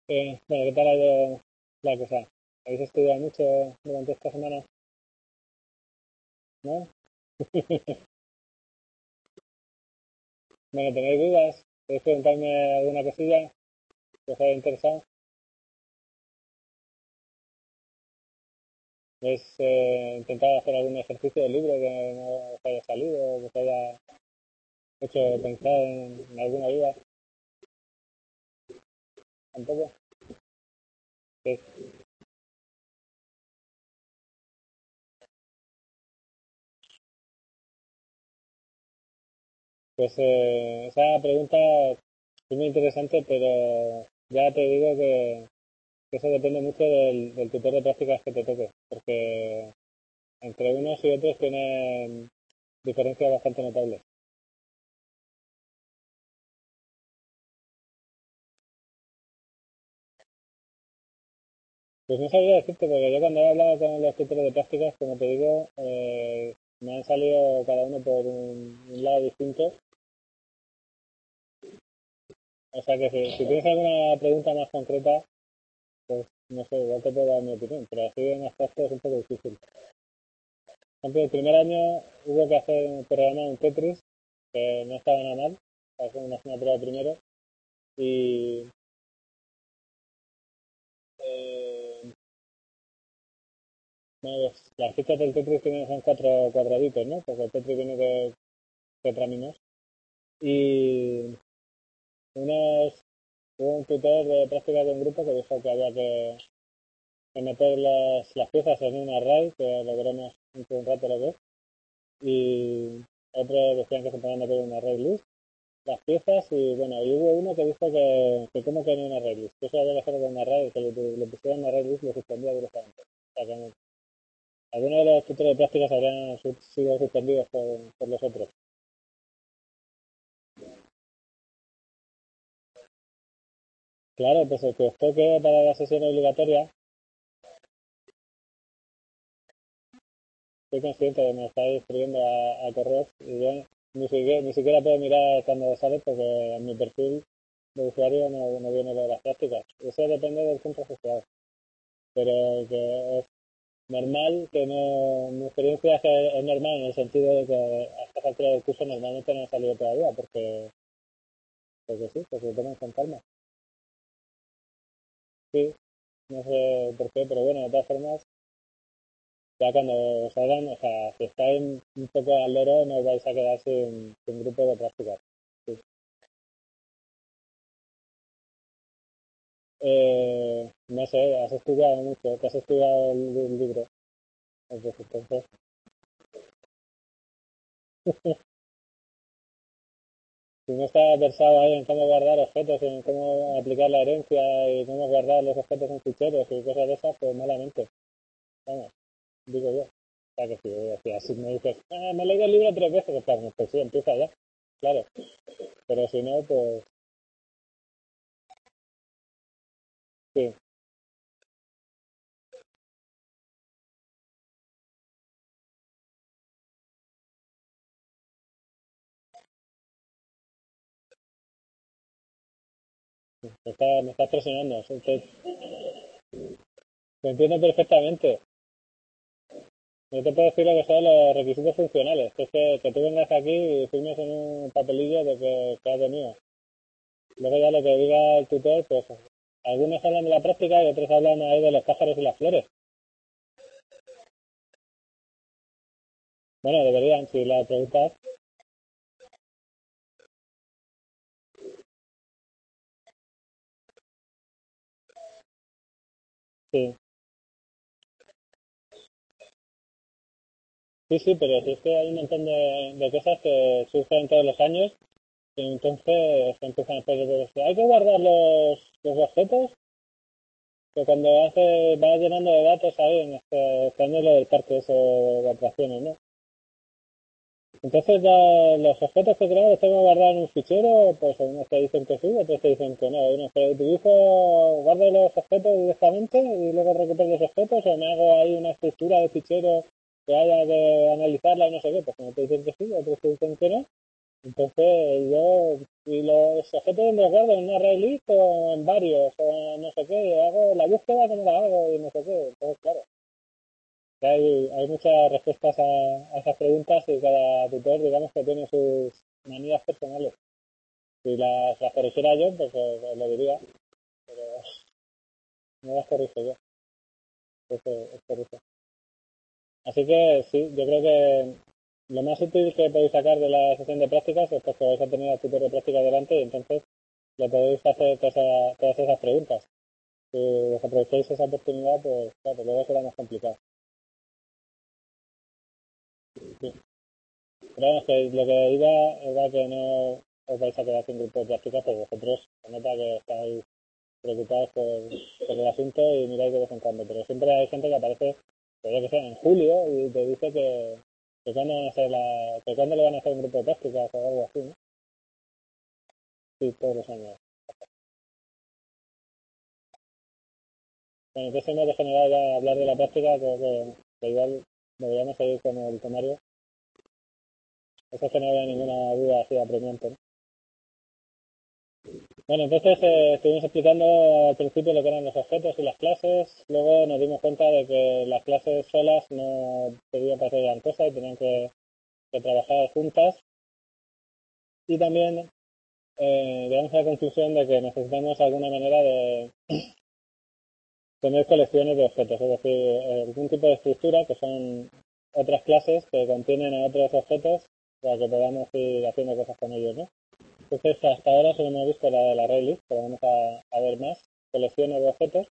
Bueno, ¿qué tal ha ido la cosa? ¿Habéis estudiado mucho durante esta semana? ¿No? Bueno, ¿tenéis dudas? ¿Queréis preguntarme alguna cosilla que os haya interesado? ¿Habéis intentado hacer algún ejercicio del libro que no os haya salido o que os haya hecho pensar en alguna duda? ¿Tampoco? Sí. Pues esa pregunta es muy interesante, pero ya te digo que eso depende mucho del tutor de prácticas que te toque, porque entre unos y otros tienen diferencias bastante notables. Pues no sabría decirte, porque yo cuando he hablado con los tutores de prácticas, como te digo, me han salido cada uno por un lado distinto. O sea que si tienes alguna pregunta más concreta, pues no sé, igual te puedo dar mi opinión, pero así en abstracto es un poco difícil. Por ejemplo, el primer año hubo que hacer un programa, un Tetris, que no estaba nada mal, para hacer una asignatura de primero, y eh, bueno, pues, las fichas del Tetris son cuatro cuadraditos, ¿no? Porque el Tetris viene de tetraminos. Y unos, hubo un tutor de práctica de un grupo que dijo que había que meter las piezas en un array, que lo veremos dentro de un rato lo que es, y otros decían que se podían meter en un array list las piezas, y bueno, y hubo uno que dijo que como que en un array list, que eso había que hacer con un array, que le pusieran un array list lo suspendía directamente. O sea que algunos de los tutores de prácticas habrían sido suspendidos por los otros. Claro, pues el que os toque para la sesión obligatoria, soy consciente de que me estáis escribiendo a correos y yo ni siquiera puedo mirar cuando sale porque en mi perfil de usuario no viene lo de las prácticas. Eso depende del centro social, pero que es normal que no, mi experiencia es normal en el sentido de que a esta altura del curso normalmente no ha salido todavía porque sí, porque se toman con calma. Sí, no sé por qué, pero bueno, de todas formas, ya cuando salgan, o sea, si estáis un poco al loro, no os vais a quedar sin grupo de prácticas. Sí. No sé, has estudiado mucho, te has estudiado el libro. Entonces, si no está versado ahí en cómo guardar objetos, en cómo aplicar la herencia y cómo guardar los objetos en ficheros y cosas de esas, pues malamente. Vamos, digo yo. O sea que si así me dices, me he leído el libro 3 veces, pues claro, pues sí, empieza ya. Claro, pero si no, pues sí. Me estás presionando. Te entiendo perfectamente. Yo te puedo decir lo que son los requisitos funcionales, que es que tú vengas aquí y firmes en un papelillo de que has venido. Luego ya lo que diga el tutor, pues algunos hablan de la práctica y otros hablan ahí de los pájaros y las flores. Bueno, deberían, si la preguntas, sí. Sí, sí, pero si es que hay un montón de cosas que surgen todos los años y entonces empiezan a hacer, hay que guardar los objetos, que cuando va llenando de datos ahí en este año es lo del parque ese de atracciones, ¿no? Entonces ya los objetos que creamos los tengo guardados en un fichero, pues unos te dicen que sí, otros te dicen que no. Unos que utilizo, guardo los objetos directamente y luego recupero los objetos, o me hago ahí una estructura de fichero que haya que analizarla y no sé qué, pues unos te dicen que sí, otros te dicen que no. Entonces yo, y los objetos los guardo en un array list o en varios, o no sé qué, hago la búsqueda como la hago y no sé qué. Entonces, claro, hay muchas respuestas a esas preguntas y cada tutor, digamos, que tiene sus manías personales. Si las corrigiera yo, pues lo diría, pero no las corrijo yo. Es por eso. Así que sí, yo creo que lo más útil que podéis sacar de la sesión de prácticas es pues, que vais a tener al tutor de práctica delante y entonces le podéis hacer todas esas preguntas. Si desaprovecháis esa oportunidad, pues claro, luego será más complicado. Sí. Pero vamos, que lo que iba era que no os vais a quedar sin grupo de prácticas, pues vosotros se nota que estáis preocupados por el asunto y miráis de vez en cuando. Pero siempre hay gente que aparece, pues yo que sé, en julio y te dice que cuándo van a hacer que cuándo le van a hacer un grupo de prácticas o algo así, ¿no? Sí, todos los años. Bueno, entonces hemos degenerado ya a hablar de la práctica, creo que igual deberíamos seguir con el temario. Eso es que no había ninguna duda así apremiante, ¿no? Bueno, entonces estuvimos explicando al principio lo que eran los objetos y las clases, luego nos dimos cuenta de que las clases solas no podían hacer gran cosa y tenían que trabajar juntas y también llegamos a la conclusión de que necesitamos alguna manera de tener colecciones de objetos, es decir, algún tipo de estructura que son otras clases que contienen a otros objetos para que podamos ir haciendo cosas con ellos, ¿no? Entonces, hasta ahora solo hemos visto la de la array list, pero vamos a ver más colecciones de objetos.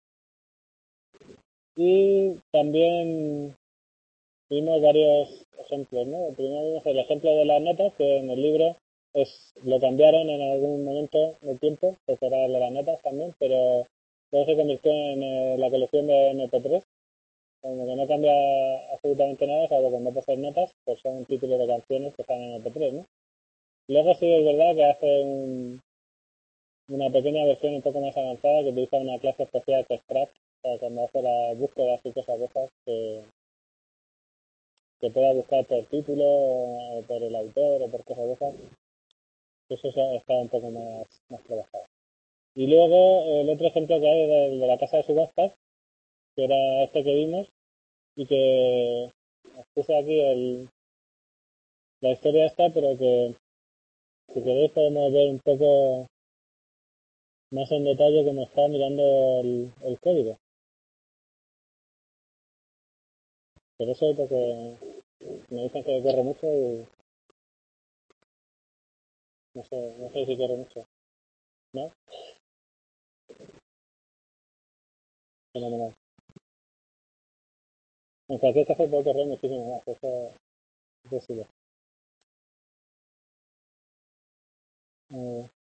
Y también vimos varios ejemplos, ¿no? Primero vimos el ejemplo de las notas, que en el libro lo cambiaron en algún momento del tiempo, porque era el de las notas también, pero luego se convirtió en la colección de MP3, como que no cambia absolutamente nada, salvo que en vez de ser notas, pues son títulos de canciones que están en MP3, ¿no? Luego sí es verdad que hace una pequeña versión un poco más avanzada que utiliza una clase especial que es Scratch para cuando hace las búsquedas y cosas de esas que pueda buscar por título o por el autor o por cosas de esas. Eso está un poco más trabajado. Y luego el otro ejemplo que hay es el de la casa de subastas, que era este que vimos y que os puse aquí la historia esta, pero que si queréis podemos ver un poco más en detalle cómo está mirando el código. Por eso porque me dicen que corre mucho y no sé si corre mucho, ¿no? Fenomenal. En cualquier caso puede correr muchísimo más, eso sí. Eh,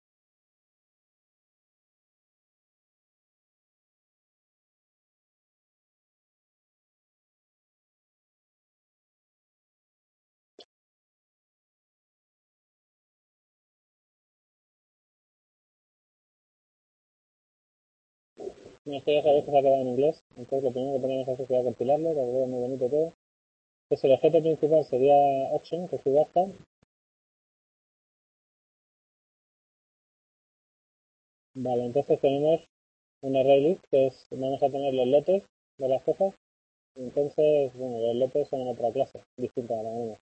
esto ya sabéis que se ha quedado en inglés, entonces lo primero que tenemos que hacer sería compilarlo, que quede muy bonito todo. Entonces el objeto principal sería auction, que es subasta. Vale, entonces tenemos un array list, que es, vamos a tener los lotes de las cosas. Entonces, bueno, los lotes son en otra clase, distinta a la misma.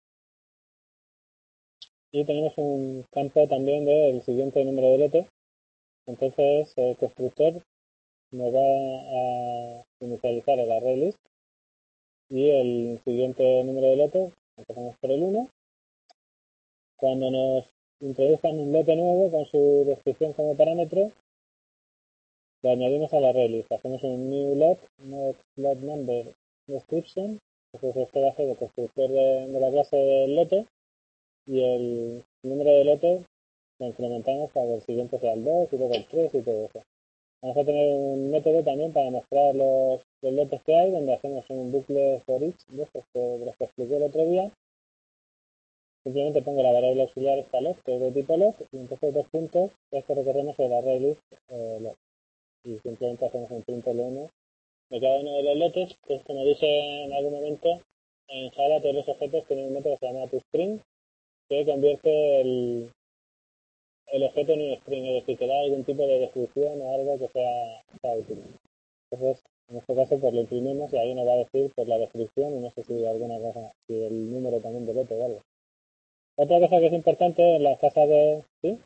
Y tenemos un campo también del siguiente número de lote. Entonces el constructor nos va a inicializar el array list y el siguiente número de lote, empezamos por el 1. Cuando nos introduzcan un lote nuevo con su descripción como parámetro, lo añadimos a la array list. Hacemos un new lot, next lot number description. Entonces esto va a ser el constructor de la clase del lote y el número de lote lo incrementamos para que el siguiente sea el 2 y luego el 3 y todo eso. Vamos a tener un método también para mostrar los lotes que hay, donde hacemos un bucle for each de estos de los que expliqué el otro día. Simplemente pongo la variable auxiliar esta lot, que es de tipo lot, y entonces dos puntos, es que recorremos el array list lot. Y simplemente hacemos un print L1 de cada uno de los lotes, que es como dije en algún momento, en Java todos los objetos tienen un método que se llama toString, que convierte el objeto en un string, es decir, que da algún tipo de descripción o algo que sea útil. Entonces, en este caso, pues lo imprimimos y ahí nos va a decir pues la descripción y no sé si alguna cosa, si el número también del lote o algo. Otra cosa que es importante en las casas de... ¿Sí?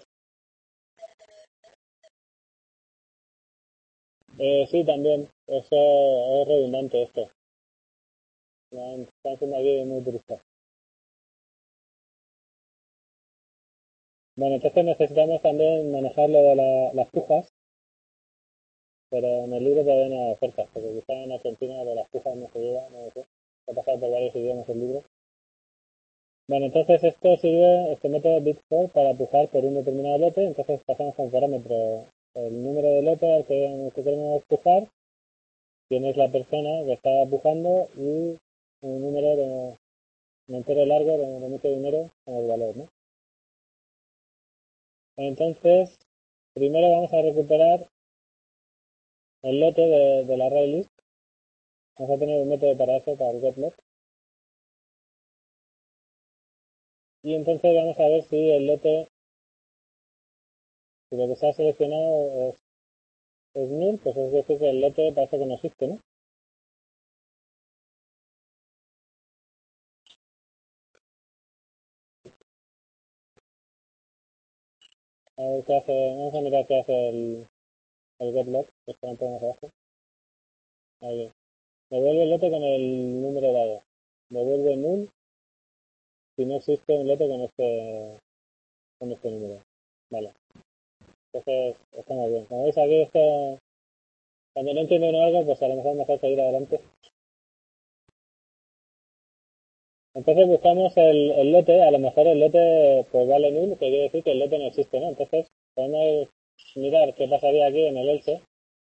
Sí, también. Eso es redundante esto. Están siendo aquí muy turistas. Bueno, entonces necesitamos también manejar lo de las pujas, pero en el libro todavía no hay ofertas, porque quizá en Argentina de las pujas no se lleva, no sé. Ha pasado por varios idiomas el libro. Bueno, entonces esto sirve, este método bitfor, para pujar por un determinado lote. Entonces pasamos a un parámetro el número de lote al que queremos pujar, quién es la persona que está pujando y un número de un entero largo de mucho dinero con el valor, ¿no? Entonces, primero vamos a recuperar el lote de la array list. Vamos a tener un método para eso, para el getLot. Y entonces vamos a ver si el lote, si lo que se ha seleccionado es null, pues es decir que el lote parece que no existe, ¿no? A ver qué hace, vamos a mirar qué hace el getLot, que está un poco más abajo. Ahí. Devuelve el lote con el número dado. Devuelve null si no existe un lote con este número. Vale. Entonces, estamos bien. Como veis aquí, esto, cuando no entienden algo, pues a lo mejor es mejor seguir adelante. Entonces buscamos el lote, a lo mejor el lote pues vale null, que quiere decir que el lote no existe, ¿no? Entonces podemos mirar qué pasaría aquí en el else.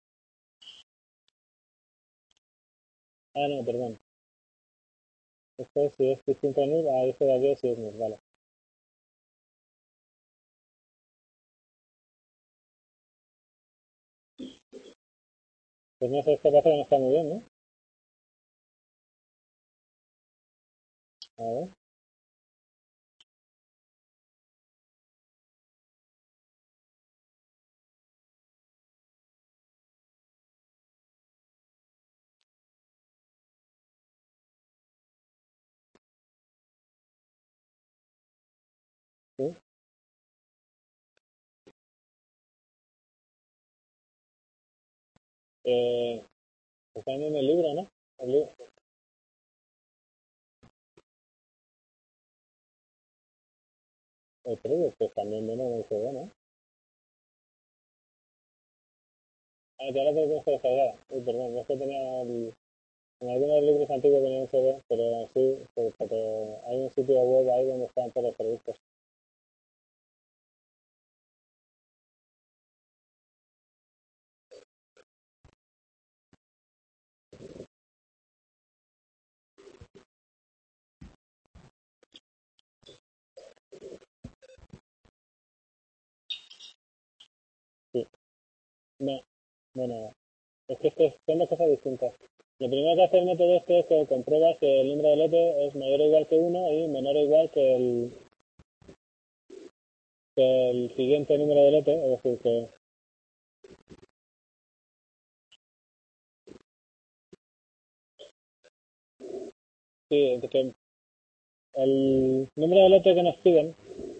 Ah, no, perdón. Esto si es distinto a null, esto de aquí sí es null, vale. Pues no sé, esto parece que no está muy bien, ¿no? A ver, sí. Está en el libro, ¿no? El libro. Pues también viene en el CD, ¿no? Ah, que ahora tengo que descargar. Uy, perdón, es que tenía en algunos libros antiguos venía un CD, pero sí, porque hay un sitio web ahí donde están todos los productos. Sí, no, bueno, es que son dos cosas distintas. Lo primero que hace el método este es que compruebas que el número de lote es mayor o igual que 1 y menor o igual que el siguiente número de lote, es decir, que sí, que el número de lote que nos piden,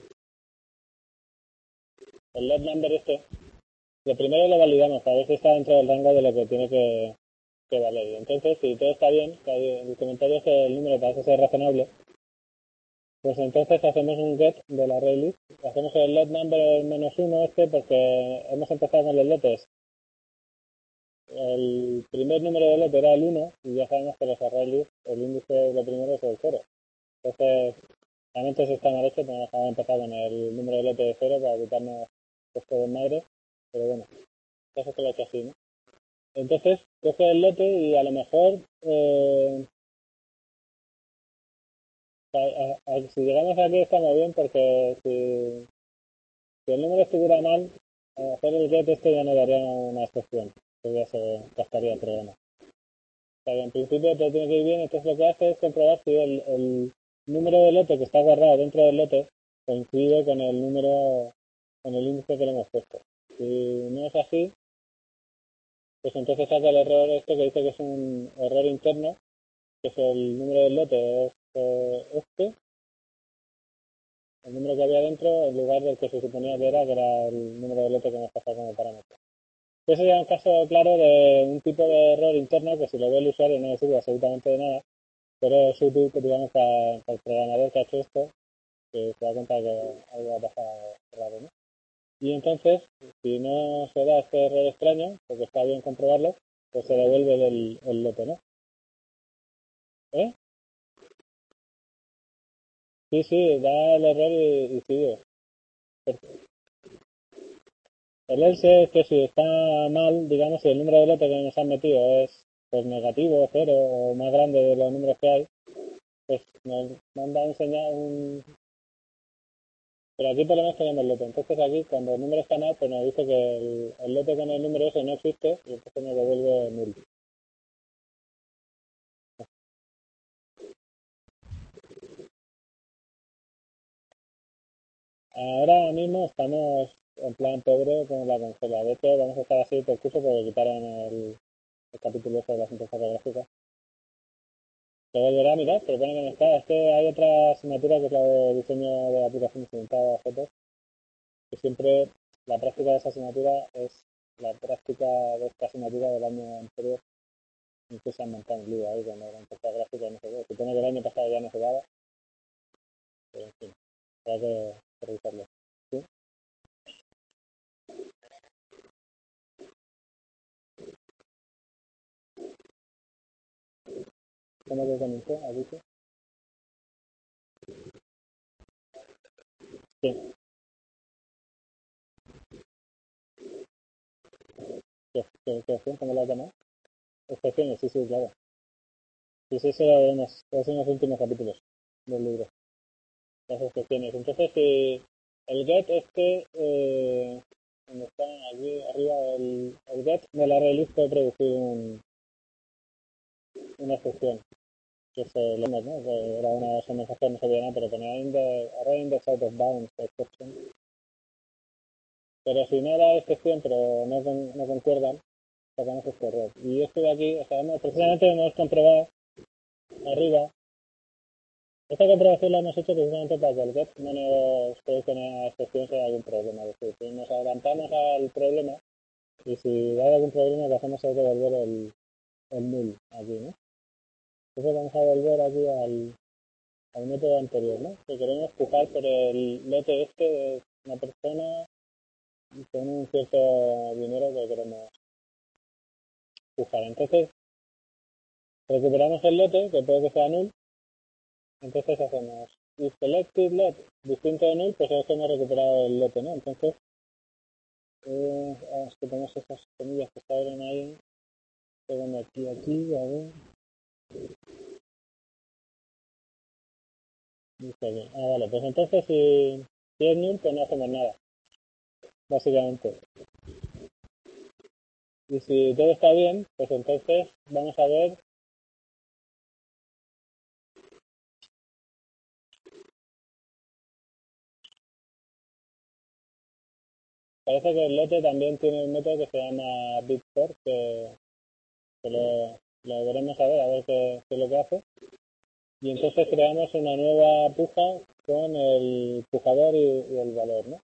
el lot number este, lo primero lo validamos para ver si está dentro del rango de lo que tiene que valer. Y entonces, si todo está bien, que el comentario es que el número parece ser razonable, pues entonces hacemos un get de la array list, hacemos el lot number menos 1 este porque hemos empezado con los lotes. El primer número de lote era el 1 y ya sabemos que los array list, el índice lo primero es el 0. Entonces, realmente eso está mal hecho, tenemos que haber empezado con el número de lote de 0 para evitarnos esto de madre, pero bueno, eso es que lo he hecho así, ¿no? Entonces, coge el lote y a lo mejor, si llegamos aquí estamos bien porque si el número estuviera mal, hacer el get este ya no daría una excepción, que ya se cascaría el programa. O sea, en principio todo tiene que ir bien, entonces lo que hace es comprobar si el número de lote que está guardado dentro del lote coincide con el número, con el índice que le hemos puesto. Si no es así, pues entonces saca el error este que dice que es un error interno, que es el número del lote, es este, el número que había dentro, en lugar del que se suponía que era el número del lote que hemos pasado como parámetro. Ese sería un caso claro de un tipo de error interno que si lo ve el usuario no le sirve absolutamente de nada, pero es útil, digamos, para el programador que ha hecho esto, que se da cuenta que algo ha pasado raro, ¿no? Y entonces, si no se da este error extraño, porque está bien comprobarlo, pues se devuelve el lote, ¿no? ¿Eh? Sí, sí, da el error y sigue. El else es que si está mal, digamos, si el número de lote que nos han metido es pues negativo, cero o más grande de los números que hay, pues nos manda a enseñar un... Pero aquí por lo menos tenemos el lote. Entonces aquí, cuando el número está mal, pues nos dice que el lote con el número ese no existe y entonces nos devuelve null. Ahora mismo estamos en plan pobre con la consola. De hecho, vamos a estar así por el curso porque quitaron el capítulo ese de las interfaces gráficas. Lo volverá a mirar, pero pone que no está. Es que hay otra asignatura que es la de diseño de aplicaciones orientadas a fotos, que siempre la práctica de esa asignatura es la práctica de esta asignatura del año anterior. Incluso se han montado un lío ahí con la interfaz gráfica y no sé qué. Supone que el año pasado ya no se daba, pero en fin, habrá que revisarlo. ¿Sí? ¿Cómo que comenzó? ¿Has dicho? Sí. ¿Qué opción? ¿Cómo la has llamado? Excepciones, sí, sí, claro. Sí, sí, eso lo vemos. Es en los últimos capítulos del libro. Las excepciones. Entonces, el get este, donde está aquí arriba, el get de la release puede producir una excepción. Que se lo vemos, ¿no? Que era una mensaje que no sabía nada, pero ponía array index out of bounds exception. Pero si no era excepción, pero no concuerdan, sacamos este error. Y esto de aquí, o sea, precisamente hemos comprobado arriba. Esta comprobación la hemos hecho precisamente para que el get no nos produzca una excepción si hay algún problema. Es decir, si nos adelantamos al problema y si hay algún problema, lo que hacemos es devolver el null aquí, ¿no? Entonces vamos a volver aquí al método anterior, ¿no? Que queremos pujar por el lote este de una persona con un cierto dinero que queremos pujar. Entonces recuperamos el lote, que puede que sea null. Entonces hacemos if selected lot distinto de null, pues es que hemos recuperado el lote, ¿no? Entonces es que tenemos esas comillas que estaban ahí, pegando aquí, a ver, dice aquí. Ah, vale, pues entonces si es null, pues no hacemos nada, básicamente. Y si todo está bien, pues entonces vamos a ver, parece que el lote también tiene un método que se llama bitport, que lo veremos a ver qué es lo que hace. Y entonces creamos una nueva puja con el pujador y el valor, ¿no?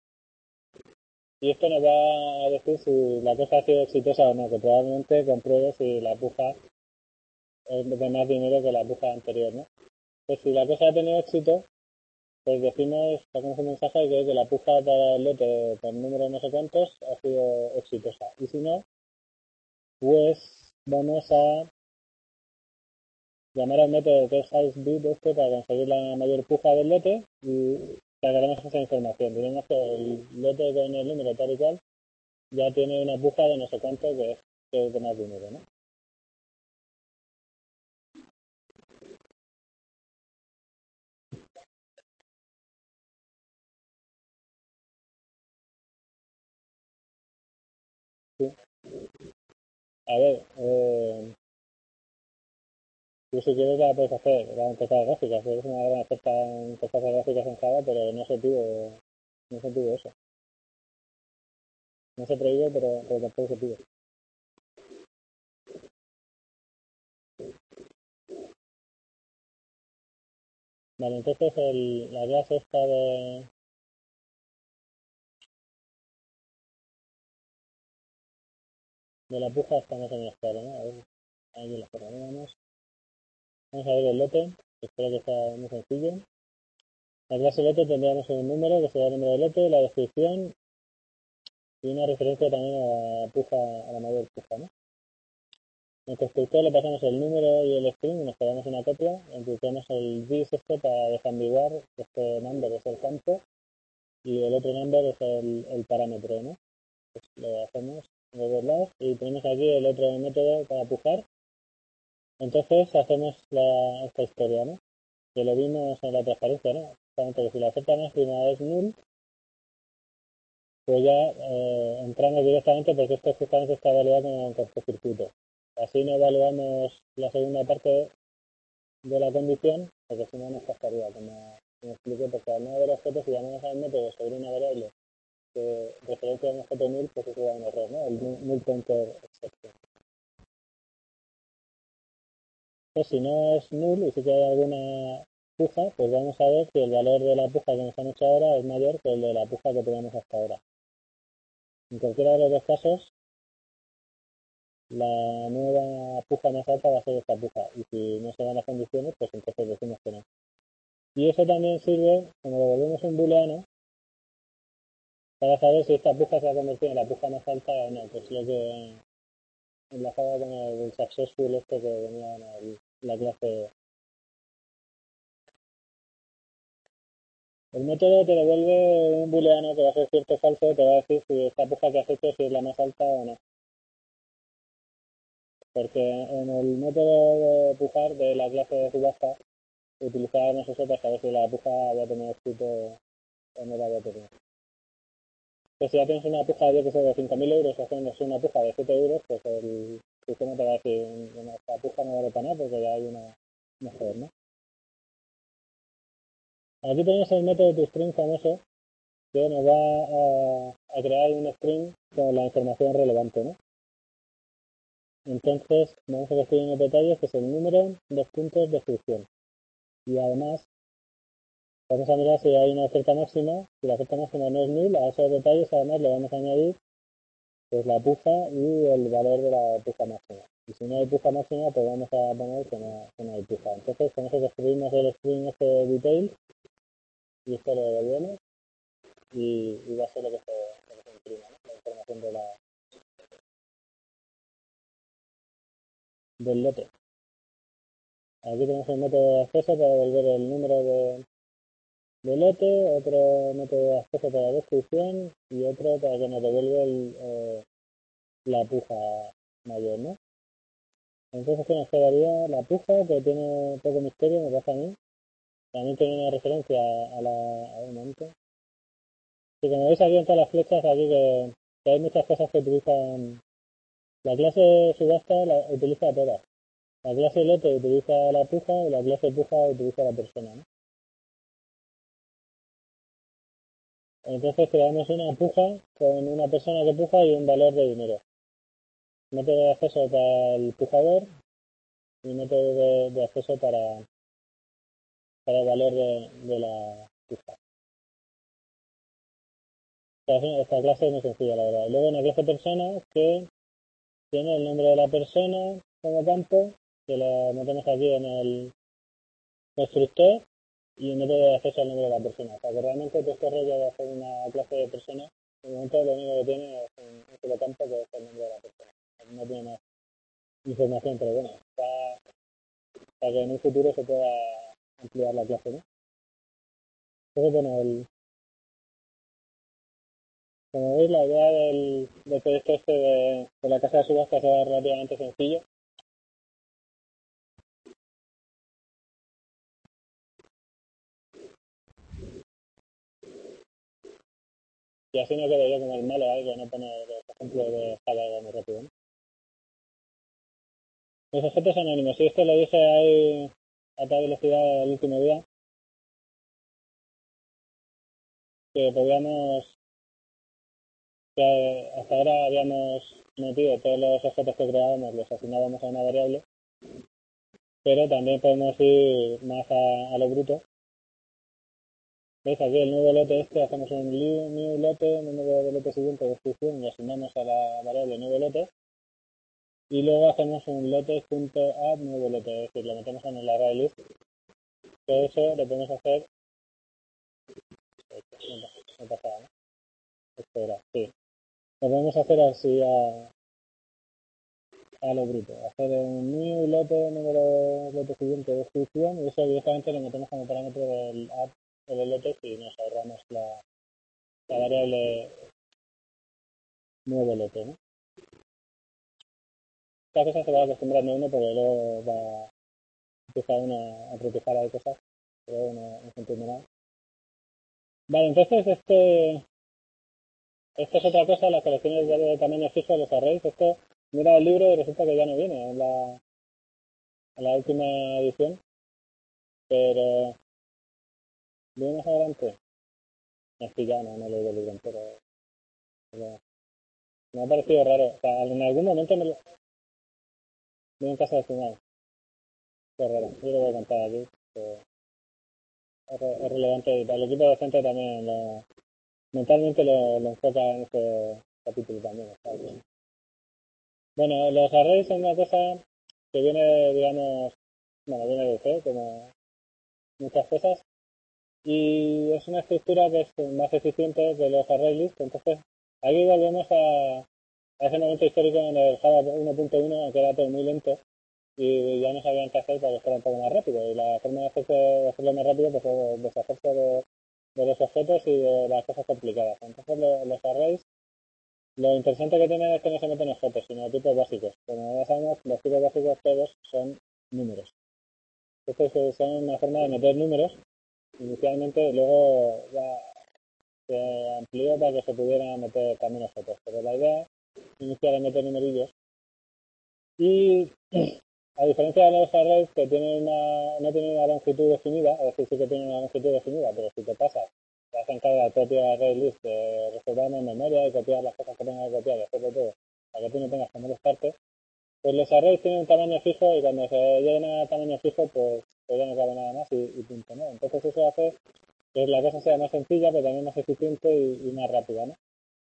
Y esto nos va a decir si la cosa ha sido exitosa o no, que probablemente compruebe si la puja es de más dinero que la puja anterior, ¿no? Pues si la cosa ha tenido éxito, pues decimos, sacamos un mensaje que la puja para el lote con número no sé cuántos ha sido exitosa. Y si no, pues vamos a llamar al método que es houseBit este para conseguir la mayor puja del lote y sacaremos esa información. Diremos que el lote con el número tal y cual ya tiene una puja de no sé cuánto que es de más dinero, ¿no? Sí. A ver, Tú si quieres la puedes hacer, la interfaz gráfica, si eres una gran experta en interfaces gráficas en Java, pero no se pide eso. No se prohíbe, pero tampoco se pide. Vale, entonces la clase esta de la puja está más o menos claro, ¿no? A ver, aquí la cerramos. Vamos a ver el lote, espero que sea muy sencillo. La clase lote tendríamos un número que será el número de lote, la descripción y una referencia también a la puja, a la mayor puja, ¿no? En el constructor le pasamos el número y el string y nos quedamos una copia. Incluimos el this este para desambiguar, este number es el campo y el otro number es el parámetro, ¿no? Pues lo hacemos en overlash y tenemos aquí el otro método para pujar. Entonces hacemos esta historia, ¿no? Que lo vimos en la transparencia, ¿no? Exactamente, que si la oferta máxima es null, pues ya entramos directamente porque esto justamente está evaluado con cortocircuito. Así no evaluamos la segunda parte de la condición, porque si no nos pasaría, como expliqué, porque al no haber objetos, si llamamos al método sobre una variable que referencia a un objeto null, pues eso da un error, ¿no? El null pointer exception. Pues si no es null y si hay alguna puja, pues vamos a ver que el valor de la puja que nos han hecho ahora es mayor que el de la puja que teníamos hasta ahora. En cualquiera de los dos casos, la nueva puja más alta va a ser esta puja. Y si no se dan las condiciones, pues entonces decimos que no. Y eso también sirve, como lo volvemos un booleano, para saber si esta puja se ha convertido en la puja más alta o no, que es lo que enlazaba con el successful este que venía en la clase. El método te devuelve un booleano que va a ser cierto o falso, te va a decir si esta puja que has hecho si es la más alta o no. Porque en el método de pujar de la clase de subasta utilizábamos eso para saber si la puja había tenido éxito o no la había tenido. Pues si ya tienes una puja de, que sé, de 5.000 euros o hacemos una puja de 7 euros, pues el sistema te va a decir, bueno, esta puja no vale para nada porque ya hay una mejor, ¿no? Aquí tenemos el método toString famoso que nos va a crear un string con la información relevante, ¿no? Entonces vamos a escribir unos detalles que es el número, 2 puntos, descripción. Y además vamos a mirar si hay una oferta máxima. Si la oferta máxima no es null, a esos detalles además le vamos a añadir pues la puja y el valor de la puja máxima. Y si no hay puja máxima, pues vamos a poner que no hay puja. Entonces con eso descubrimos el string este detail y esto lo devolvemos y va a ser lo que se imprima, ¿no? La información del lote. Aquí tenemos el método de acceso para devolver el número de lote, otro método de acceso para la descripción y otro para que nos devuelva la puja mayor, ¿no? Entonces que nos quedaría la puja, que tiene poco misterio, me pasa a mí. También tiene una referencia a un momento. Y como veis aquí en todas las flechas, aquí que hay muchas cosas que utilizan. La clase subasta la utiliza todas. La clase lote utiliza la puja y la clase puja utiliza la persona, ¿no? Entonces creamos una puja con una persona que puja y un valor de dinero. Método de acceso para el pujador y método de acceso para el valor de la puja. Esta clase es muy sencilla, la verdad. Y luego una clase persona que tiene el nombre de la persona como campo, que lo metemos aquí en el constructor y un método de acceso al nombre de la persona. O sea que realmente todo este rollo de hacer una clase de persona, en el momento lo único que tiene es un solo campo que es el nombre de la persona. No tiene más información, pero bueno, para que en un futuro se pueda ampliar la clase, ¿no? Entonces, bueno, como veis, la idea del proyecto este de la casa de subastas es relativamente sencillo. Y así no quedo yo como el malo, que no pone el ejemplo de Java muy rápido, ¿no? Los objetos anónimos, y esto lo dije ahí a toda velocidad el último día, que podíamos, que hasta ahora habíamos metido todos los objetos que creábamos, los asignábamos a una variable, pero también podemos ir más a lo bruto. ¿Veis? Aquí el nuevo lote hacemos un new lote, número de lote siguiente, descripción, y asignamos a la variable nuevo lote. Y luego hacemos un lote.add nuevo lote, es decir, lo metemos en el array list. Todo eso lo podemos hacer. No pasaba, ¿no? Esto era, sí. Lo podemos hacer así a lo bruto. Hacer un new lote, número de lote siguiente, descripción, y eso directamente lo metemos como parámetro del add de los lotes y nos ahorramos la variable nuevo lote, ¿no? Esta cosa se va acostumbrando uno porque luego va a empezar uno a practicar ahí cosas, pero no se entiende nada. Vale, entonces esto es otra cosa, las colecciones de tamaño fijo, los arrays. Esto, mira el libro y resulta que ya no viene en la última edición, pero viene más adelante. Es que ya no he leído el libro entero, pero me ha parecido raro. O sea, en algún momento me en casa de final. Qué raro. Yo lo voy a contar aquí. Es relevante y el equipo docente también mentalmente lo enfoca en este capítulo también. Está bien. Bueno, los arrays son una cosa que viene, digamos, bueno, viene de C, como muchas cosas, y es una estructura que es más eficiente que los array list. Entonces, aquí volvemos a ese momento histórico en el Java 1.1, que era todo muy lento, y ya no sabían qué hacer para que fuera un poco más rápido. Y la forma de hacerlo más rápido pues es deshacerse de los objetos y de las cosas complicadas. Entonces los arrays, lo interesante que tienen es que no se meten objetos, sino tipos básicos. Como ya sabemos, los tipos básicos todos son números. Entonces son una forma de meter números. Inicialmente, luego ya se amplió para que se pudieran meter también objetos. Pero la idea inicial es meter numerillos. Y a diferencia de los arrays que no tienen una longitud definida, es decir, sí que tienen una longitud definida, pero si te pasas, te hacen carga el propio array list de reservarme en memoria y copiar las cosas que tengas que copiar y hacer de todo para que tú no tengas que molestarte, pues los arrays tienen un tamaño fijo y cuando se lleguen a tamaño fijo, pues ya no cabe nada más y punto, ¿no? Entonces eso hace que la cosa sea más sencilla, pero también más eficiente y más rápida, ¿no?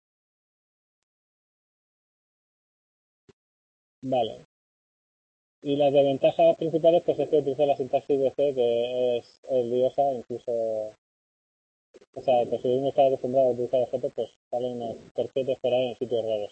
Vale. Y las desventajas principales, pues es que utiliza la sintaxis de C, que es liosa, incluso, o sea, pues si uno está acostumbrado a utilizar objetos, pues salen unos corchetes por ahí en sitios raros.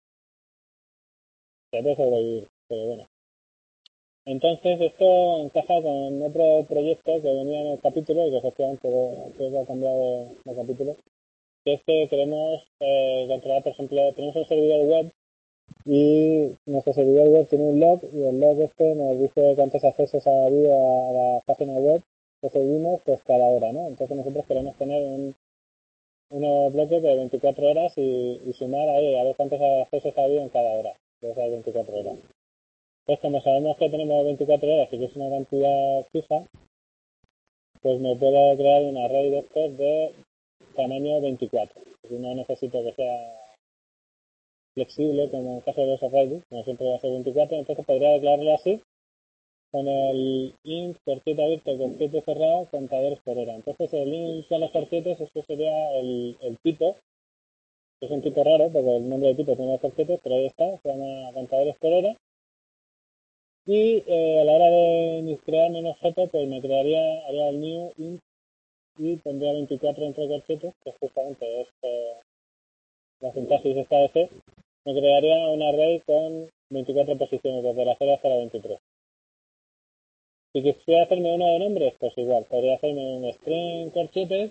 Se puede sobrevivir, pero bueno. Entonces esto encaja con otro proyecto que venía en el capítulo y que efectivamente creo que ha cambiado de capítulo, que es que queremos controlar, por ejemplo, tenemos un servidor web y nuestro servidor web tiene un log y el log este nos dice cuántos accesos ha habido a la página web que seguimos pues cada hora, ¿no? Entonces nosotros queremos tener unos bloques de 24 horas y sumar ahí a ver cuántos accesos ha habido en cada hora de esas 24 horas. Pues como sabemos que tenemos 24 horas y que es una cantidad fija, pues me puedo crear un array de estos de tamaño 24. Si no necesito que sea flexible, como en el caso de los arrays, como siempre va a ser 24, entonces podría declararlo así, con el int corchete abierto, corchete cerrado, contadores por hora. Entonces el int con los corchetes, esto sería el tipo, que es un tipo raro, porque el nombre de tipo tiene los corchetes, pero ahí está, se llama contadores por hora. Y a la hora de crear un objeto, pues me haría el new int y pondría 24 entre corchetes, que justamente es la sintaxis esta de C, me crearía un array con 24 posiciones, desde la 0 hasta la 23. Si quisiera hacerme uno de nombres, pues igual, podría hacerme un string corchetes,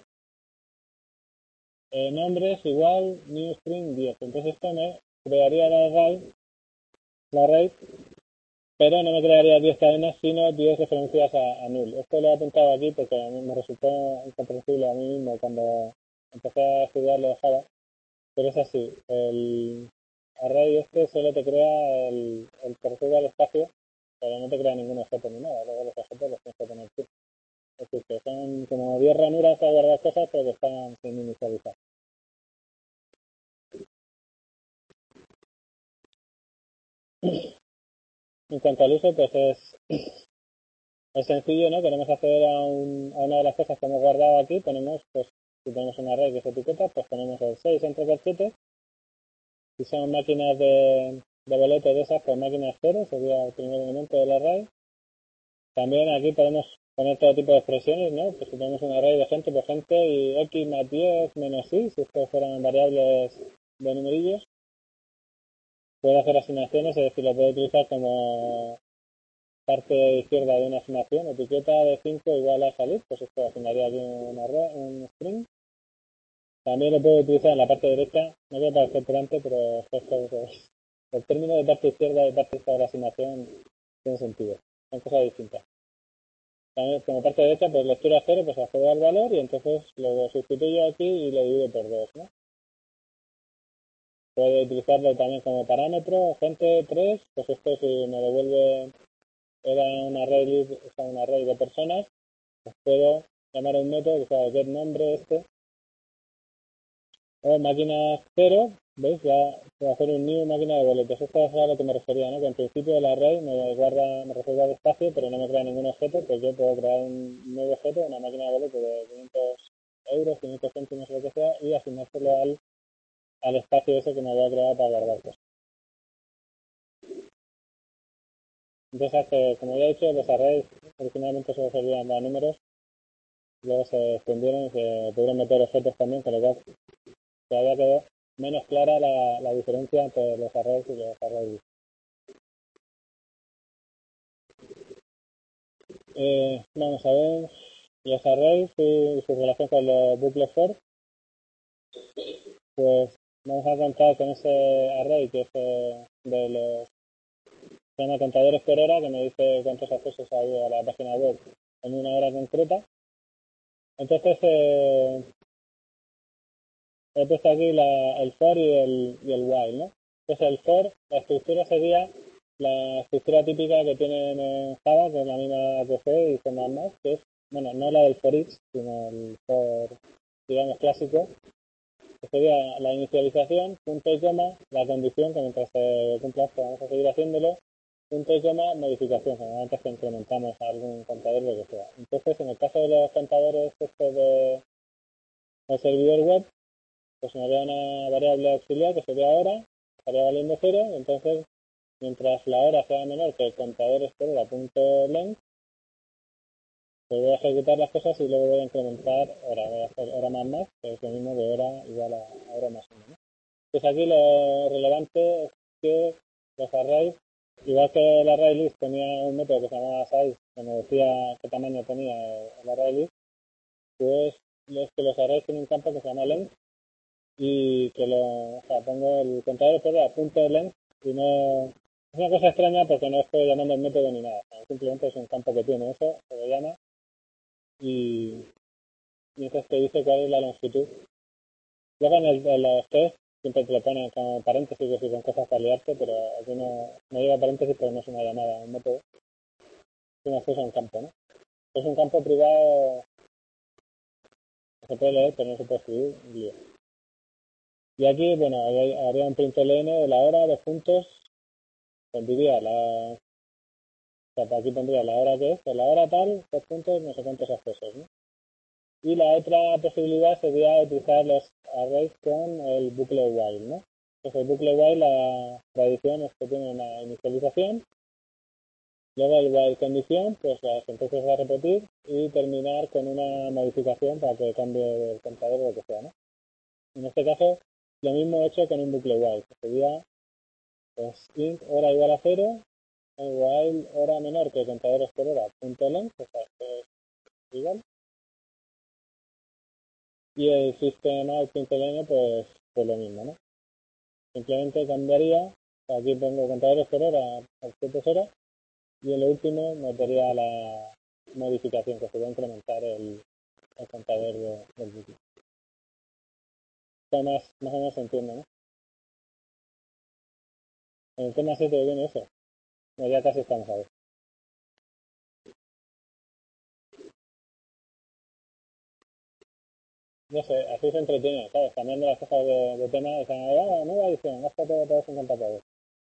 nombres igual new string 10. Entonces esto me crearía la array, pero no me crearía 10 cadenas, sino 10 referencias a null. Esto lo he apuntado aquí porque a mí me resultó incomprensible a mí mismo cuando empecé a estudiar lo de Java, pero es así, el array este solo te crea el que reserva el espacio pero no te crea ningún objeto ni nada, luego los objetos los tienes que poner tú. Es decir, que son como 10 ranuras para guardar cosas, pero que están sin inicializar. En cuanto al uso, pues es sencillo, ¿no? Queremos acceder a una de las cosas que hemos guardado aquí, ponemos, pues, si tenemos un array que se etiqueta, pues ponemos el 6 entre corchetes. Si son máquinas de boletos de esas, pues máquinas 0, sería el primer elemento del array. También aquí podemos poner todo tipo de expresiones, ¿no? Pues si tenemos un array de gente, pues gente y x más 10 menos y, si estos fueran variables de numerillos. Puede hacer asignaciones, es decir, lo puede utilizar como parte izquierda de una asignación, etiqueta de 5 igual a salir, pues esto asignaría aquí un string. También lo puedo utilizar en la parte derecha, no voy a parecer delante, pero el término de parte izquierda y parte izquierda de la asignación tiene sentido, son cosas distintas. También como parte derecha, pues lectura 0, pues accedo al valor y entonces lo sustituyo aquí y lo divido por 2, ¿no? Puedo utilizarlo también como parámetro, gente 3, pues esto si me devuelve, era un array, o sea, un array de personas, pues puedo llamar a un método que sea getNombre o máquina 0, ¿veis? Ya puedo hacer un new máquina de boletos. Esto es a lo que me refería, ¿no? Que en principio el array me reserva el espacio, pero no me crea ningún objeto, pues yo puedo crear un nuevo objeto, una máquina de boletos de 500 euros, 500 céntimos, lo que sea, y asignárselo al espacio ese que me voy a crear para guardar cosas. Entonces, como ya he dicho, los arrays originalmente solo servían para números, luego se extendieron y se pudieron meter objetos también, con lo cual todavía quedó menos clara la diferencia entre los arrays y los arrays. Vamos a ver los arrays y su relación con los bucles for. Pues vamos a contar con ese array que es de los, se llama contadores por hora, que me dice cuántos accesos ha habido a la página web en una hora concreta. Entonces he puesto aquí el for y el while, ¿no? Entonces el for, la estructura sería la estructura típica que tienen en Java, que es la misma que C y C++, que es, bueno, no la del for each, sino el for, digamos, clásico, que sería la inicialización, punto y coma, la condición, que mientras se cumpla esto vamos a seguir haciéndolo, punto y coma, modificación, generalmente que incrementamos algún contador, lo que sea. Entonces, en el caso de los contadores del servidor web, pues me haría una variable auxiliar que sería hora, estaría valiendo 0, y entonces mientras la hora sea menor que el contador espera.length, pues voy a ejecutar las cosas y luego voy a incrementar hora, voy a hacer hora más, que es lo mismo de hora igual a hora más 1, ¿no? Pues aquí lo relevante es que los arrays, igual que el array list tenía un método que se llamaba size, que me decía qué tamaño tenía el array list, pues los arrays tienen un campo que se llama length, y que o sea, pongo el contador de a punto de length y no, es una cosa extraña porque no estoy llamando el método ni nada, simplemente es un campo que tiene eso, se lo llama y entonces te dice cuál es la longitud. Luego en los test siempre te lo ponen como paréntesis, que si son cosas para liarte, pero aquí no lleva paréntesis porque no es una llamada, un método, es un acceso a un campo, ¿no? Es un campo privado que se puede leer pero no se puede escribir, un lío. Y aquí, bueno, haría un println de la hora, de puntos, pondría o sea, aquí pondría la hora que es, la hora tal, 2 puntos, no sé cuántos accesos, ¿no? Y la otra posibilidad sería utilizar los arrays con el bucle while, ¿no? Entonces el bucle while, la tradición es que tiene una inicialización, luego el while condición, pues las sentencias a repetir y terminar con una modificación para que cambie el contador o lo que sea, ¿no? En este caso, lo mismo hecho con un bucle while, que sería pues int hora igual a 0, while hora menor que el contador por hora, punto length, o sea, esto es igual. Y el system out.png pues lo mismo, ¿no? Simplemente cambiaría, aquí pongo contadores por hora, objetos hora, y en lo último metería la modificación que sería incrementar el contador del bucle. Esto más o menos se entiende, ¿no? En el tema 7 viene eso. Ya casi estamos a ver. no sé, así se entretiene, ¿sabes? Cambiando las cosas de tema, dicen, nueva edición, gástate todos 50 pavos.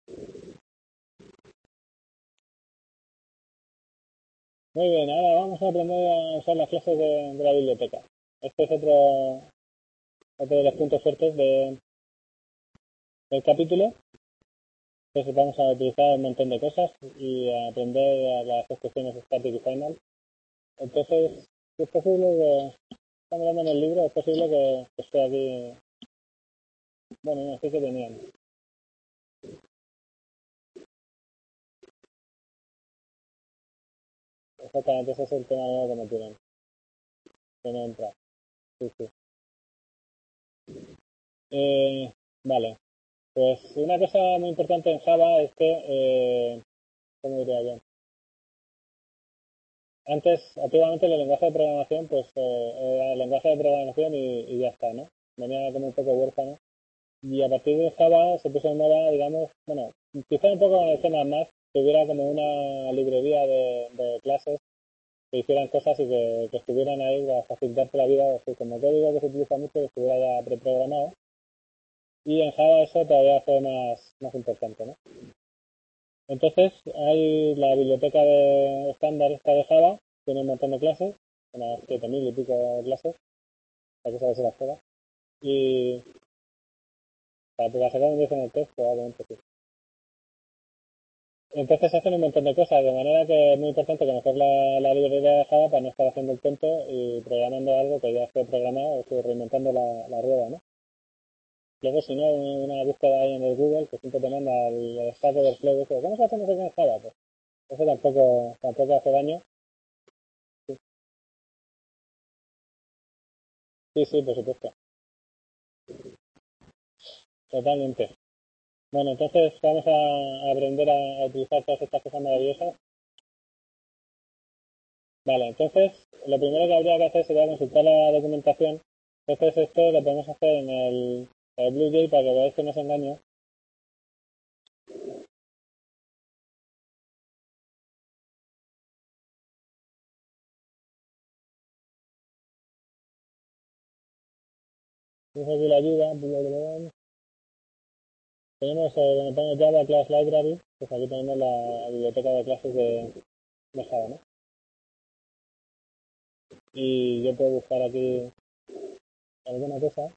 Muy bien, ahora vamos a aprender a usar las clases de la biblioteca. Este es otro de los puntos fuertes del capítulo. Entonces vamos a utilizar un montón de cosas y a aprender a las expresiones static y final. Entonces, es posible que, estamos hablando en el libro, es posible que esté aquí. Bueno, no, sí que tenían. Exactamente, ese es el tema nuevo que no tienen. Que no entra. Sí, sí. Vale. Pues una cosa muy importante en Java es que, ¿cómo diría yo? Antes, antiguamente el lenguaje de programación, pues era el lenguaje de programación y ya está, ¿no? Venía como un poco huérfano. Y a partir de Java se puso en moda, digamos, bueno, quizá un poco con el C++, que hubiera como una librería de clases que hicieran cosas y que estuvieran ahí para facilitarte la vida, así como código que se utiliza mucho, que estuviera ya preprogramado. Y en Java eso todavía fue más importante, ¿no? Entonces, hay la biblioteca de estándar esta de Java, tiene un montón de clases, unas 7000 y pico de clases, para que sabes las todas. Y para que las sacar un 10 en el test, probablemente sí. Entonces hacen un montón de cosas, de manera que es muy importante conocer la librería de Java para no estar haciendo el tonto y programando algo que ya esté programado o esté reinventando la rueda, ¿no? Luego, si no, una búsqueda ahí en el Google, que siempre te manda el Stack Overflow, dice, ¿cómo se hace no sé qué en Java? Pues eso tampoco hace daño. Sí, sí, sí, por supuesto. Totalmente. Bueno, entonces vamos a aprender a utilizar todas estas cosas maravillosas. Vale, entonces lo primero que habría que hacer sería consultar la documentación. Entonces esto lo podemos hacer en el BlueJ para que veáis que no os engaño. Tenemos aquí la ayuda, tenemos donde pone Java Class Library, pues aquí tenemos la biblioteca de clases de Java, ¿no? Y yo puedo buscar aquí alguna cosa,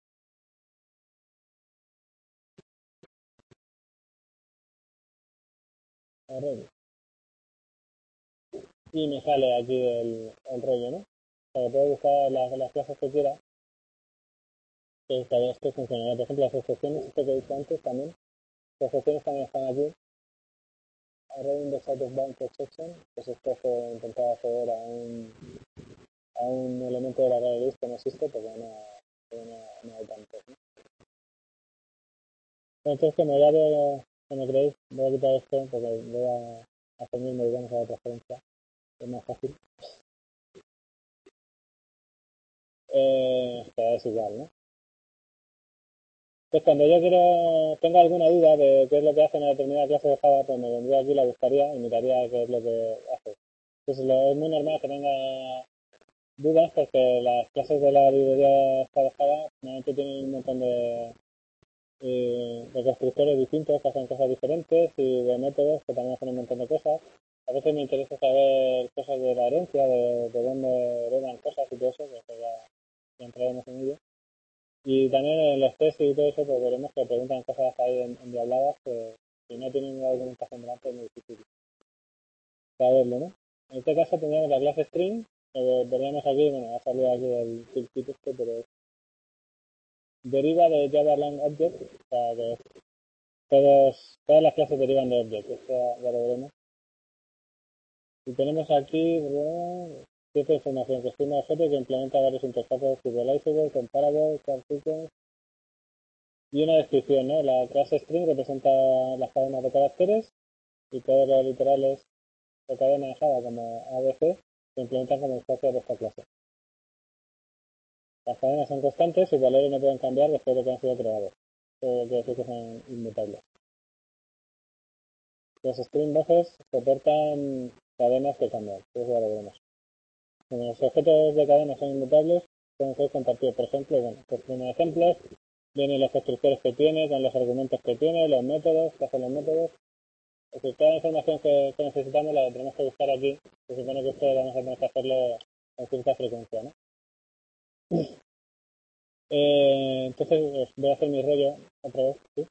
y me sale aquí el rollo, ¿no? O sea, que puedo buscar las clases que quiera, que cada esto funcionará. Por ejemplo, las excepciones, esto que he dicho antes también, las excepciones también están aquí. Arraying the set of bound exception, pues esto es intentar acceder a un elemento de la array list que no existe porque no hay tantos, ¿no? Entonces, como ya veo, como creéis, voy a quitar esto porque voy a ceñirme, digamos, a la transferencia, es más fácil. Pero es igual, ¿no? Pues cuando yo tengo alguna duda de qué es lo que hace una determinada clase de Java, pues me vendría aquí, la buscaría y miraría qué es lo que hace. Entonces es muy normal que tenga dudas porque las clases de la librería esta de Java normalmente tienen un montón de constructores distintos que hacen cosas diferentes y de métodos que también hacen un montón de cosas. A veces me interesa saber cosas de la herencia, de dónde heredan cosas y todo eso, que ya entraremos en ello. Y también en los test y todo eso, pues veremos que preguntan cosas ahí endiabladas que si no tienen una documentación delante es muy difícil saberlo, ¿no? En este caso tendríamos la clase string, veríamos aquí, bueno, ha salido aquí el tooltip este, pero deriva de Java Lang Object, o sea que todas las clases derivan de Object, esto ya lo veremos. Y tenemos aquí cierta información, que es un objeto que implementa varios interfaces serializable, comparable, card sequence, y una descripción, ¿no? La clase string representa las cadenas de caracteres y todos los literales de cadena de Java como ABC se implementan como espacio de esta clase. Las cadenas son constantes y sus valores no pueden cambiar después de que han sido creados. Eso quiere decir que son inmutables. Los string buffers soportan cadenas que cambian. Eso ya lo veremos. Como los objetos de cadena son inmutables, pueden ser compartidos. Por ejemplo, bueno, pues como ejemplos vienen los constructores que tiene, con los argumentos que tiene, los métodos, que hacen los métodos. Es decir, toda la información que necesitamos la tenemos que buscar aquí. Se supone que esto vamos a tener que hacerlo con cierta frecuencia, ¿no? Entonces voy a hacer mi rollo otra vez, ¿sí?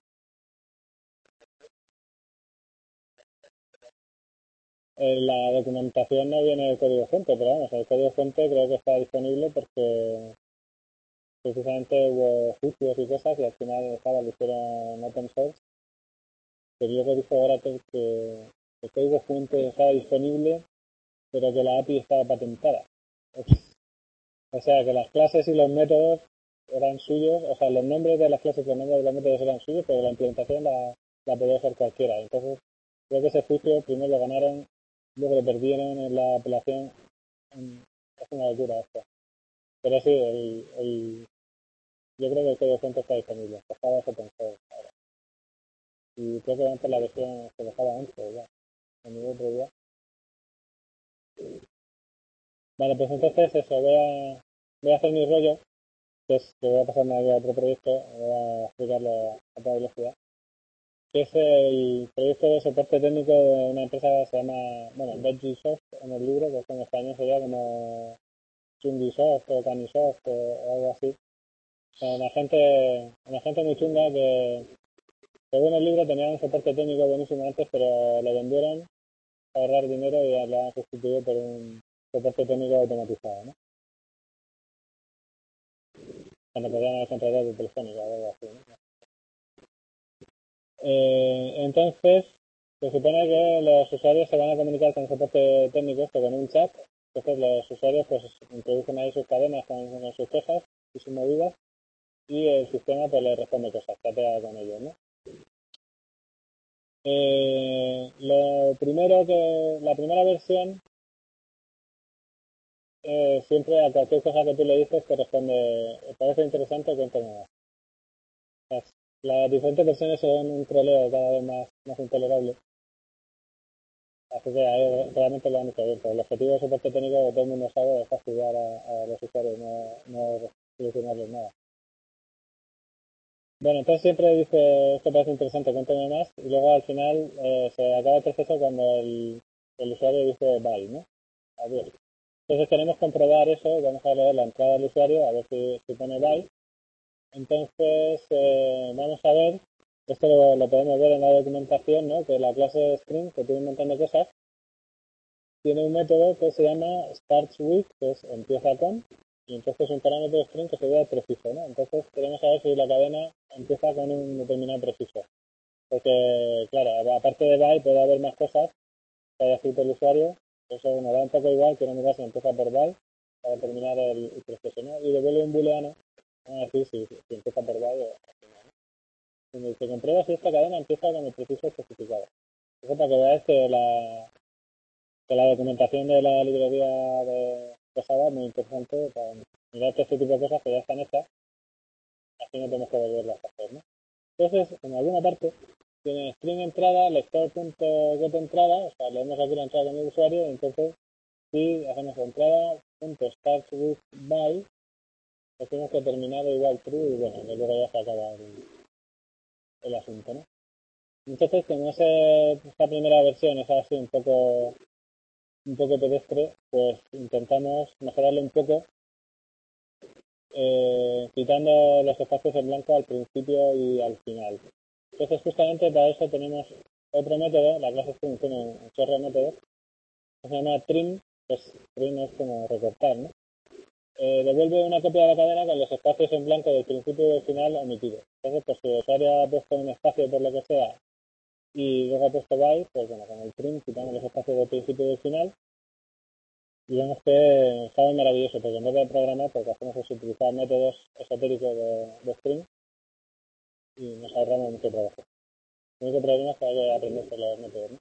La documentación no viene del código fuente, pero vamos, el código fuente creo que está disponible porque precisamente hubo juicios y cosas y al final lo hicieron open source. Pero luego dijo Oracle que el código fuente estaba disponible, pero que la API estaba patentada. O sea, que las clases y los métodos eran suyos, o sea, los nombres de las clases y los nombres de los métodos eran suyos, pero la implementación la podía hacer cualquiera. Entonces, creo que ese juicio primero lo ganaron, luego lo perdieron en la apelación. Es una locura esto. Pero sí, yo creo que el código fuente está disponible. Java es open source ahora. Y creo que antes la versión se dejaba 11 ya, en el otro día. Vale, pues entonces eso, voy a hacer mi rollo, que es que voy a pasarme a otro proyecto, voy a explicarlo a toda velocidad, que es el proyecto de soporte técnico de una empresa que se llama, bueno, Veggisoft en el libro, que en español sería como Chungisoft o Canisoft o algo así. O sea, una gente muy chunga que según el libro tenía un soporte técnico buenísimo antes, pero lo vendieron para ahorrar dinero y lo han sustituido por un soporte técnico automatizado, ¿no? Cuando podían haber contratado de telefónica o algo así, ¿no? Entonces, se supone que los usuarios se van a comunicar con el soporte técnico esto con un chat. Entonces los usuarios pues introducen ahí sus cadenas con sus quejas y sus movidas y el sistema pues les responde cosas, chatea con ellos, ¿no? La primera versión, siempre a cualquier cosa que tú le dices te responde, parece interesante, cuéntame más. Las diferentes versiones son un troleo cada vez más intolerable. Así que ahí realmente lo han hecho bien. Pero el objetivo de soporte técnico que todo el mundo sabe es fastidiar a los usuarios, no solucionarles nada. Bueno, entonces siempre dice, esto parece interesante, cuéntame más, y luego al final se acaba el proceso cuando el usuario dice bye, ¿no? Adiós. Entonces queremos comprobar eso, vamos a leer la entrada del usuario, a ver si pone bye. Entonces vamos a ver, esto lo podemos ver en la documentación, ¿no? Que la clase string, que tiene un montón de cosas, tiene un método que se llama starts with, que es empieza con, y entonces un parámetro string que sería el prefijo, ¿no? Entonces queremos saber si la cadena empieza con un determinado prefijo. Porque, claro, aparte de by puede haber más cosas que haya escrito el usuario. Eso nos da un poco igual, quiero mirar si empieza por by para determinar el proceso, ¿no? Y devuelve un booleano, vamos a decir si empieza por by o y me dice, comprueba si esta cadena empieza con el prefijo especificado. Eso para que veáis que la documentación de la librería de Java es muy interesante para mirar este tipo de cosas que ya están hechas, así no tenemos que volverlas a hacer, ¿no? Entonces, en alguna parte tiene string entrada, lector.getEntrada, o sea, leemos aquí la entrada de mi usuario, y entonces si hacemos entrada.startsWithBy, decimos que terminado igual true y bueno, luego ya se acaba el asunto, ¿no? Entonces, como esta primera versión es así un poco pedestre, pues intentamos mejorarlo un poco, quitando los espacios en blanco al principio y al final. Entonces, justamente para eso tenemos otro método, la clase string tiene un chorro de métodos, que se llama trim, pues trim es como recortar, ¿no? Devuelve una copia de la cadena con los espacios en blanco del principio y del final omitidos. Entonces, pues si el usuario ha puesto un espacio por lo que sea y luego ha puesto by, pues bueno, con el trim quitamos los espacios del principio y del final. Y vemos que Java es maravilloso, porque en vez de programar, lo que hacemos es utilizar métodos esotéricos de string y nos ahorramos mucho trabajo. El único problema es que hay que aprender por los métodos, ¿no?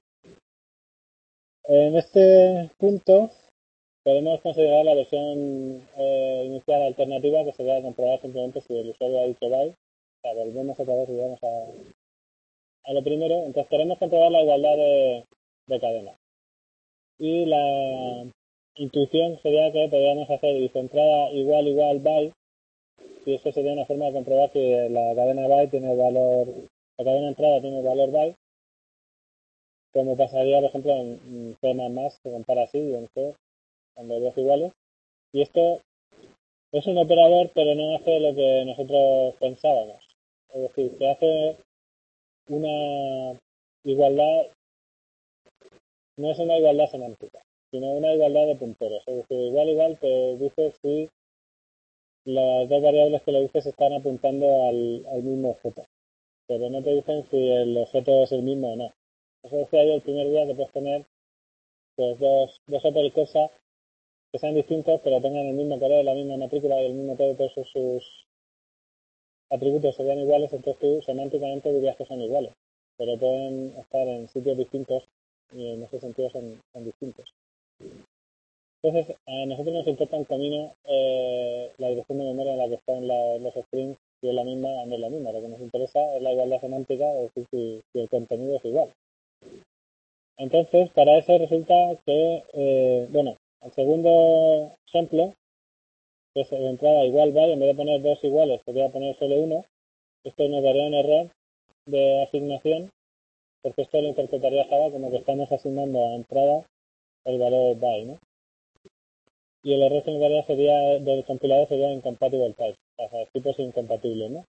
En este punto podemos considerar la versión inicial alternativa, que sería comprobar simplemente si el usuario ha dicho bye. O sea, volvemos otra vez y vamos a lo primero. Entonces queremos comprobar la igualdad de cadenas. Y intuición sería que podríamos hacer if entrada igual by, y eso sería una forma de comprobar que la cadena by tiene valor, la cadena entrada tiene valor by, como pasaría, por ejemplo, en C++, se compara así, y en C, cuando dos iguales. Y esto es un operador, pero no hace lo que nosotros pensábamos. Es decir, que hace una igualdad, no es una igualdad semántica, sino una igualdad de punteros. Es decir, igual te dice si las dos variables que le dices están apuntando al mismo objeto, pero no te dicen si el objeto es el mismo o no. Eso decía yo el primer día, que puedes tener pues dos Opel Corsa que sean distintos, pero tengan el mismo color, la misma matrícula y el mismo todo, todos sus atributos serían iguales, entonces tú semánticamente dirías que son iguales, pero pueden estar en sitios distintos y en ese sentido son distintos. Entonces, a nosotros nos importa un camino la dirección de memoria en la que están los strings, si es la misma o no es la misma. Lo que nos interesa es la igualdad semántica, es decir, si el contenido es igual. Entonces, para eso resulta que, bueno, el segundo ejemplo, que es de entrada igual by, en vez de poner dos iguales, podría poner solo uno. Esto nos daría un error de asignación, porque esto lo interpretaría Java como que estamos asignando a entrada el valor by, ¿no? Y el error que nos daría sería, del compilador sería incompatible type, o sea, tipos incompatibles, ¿no?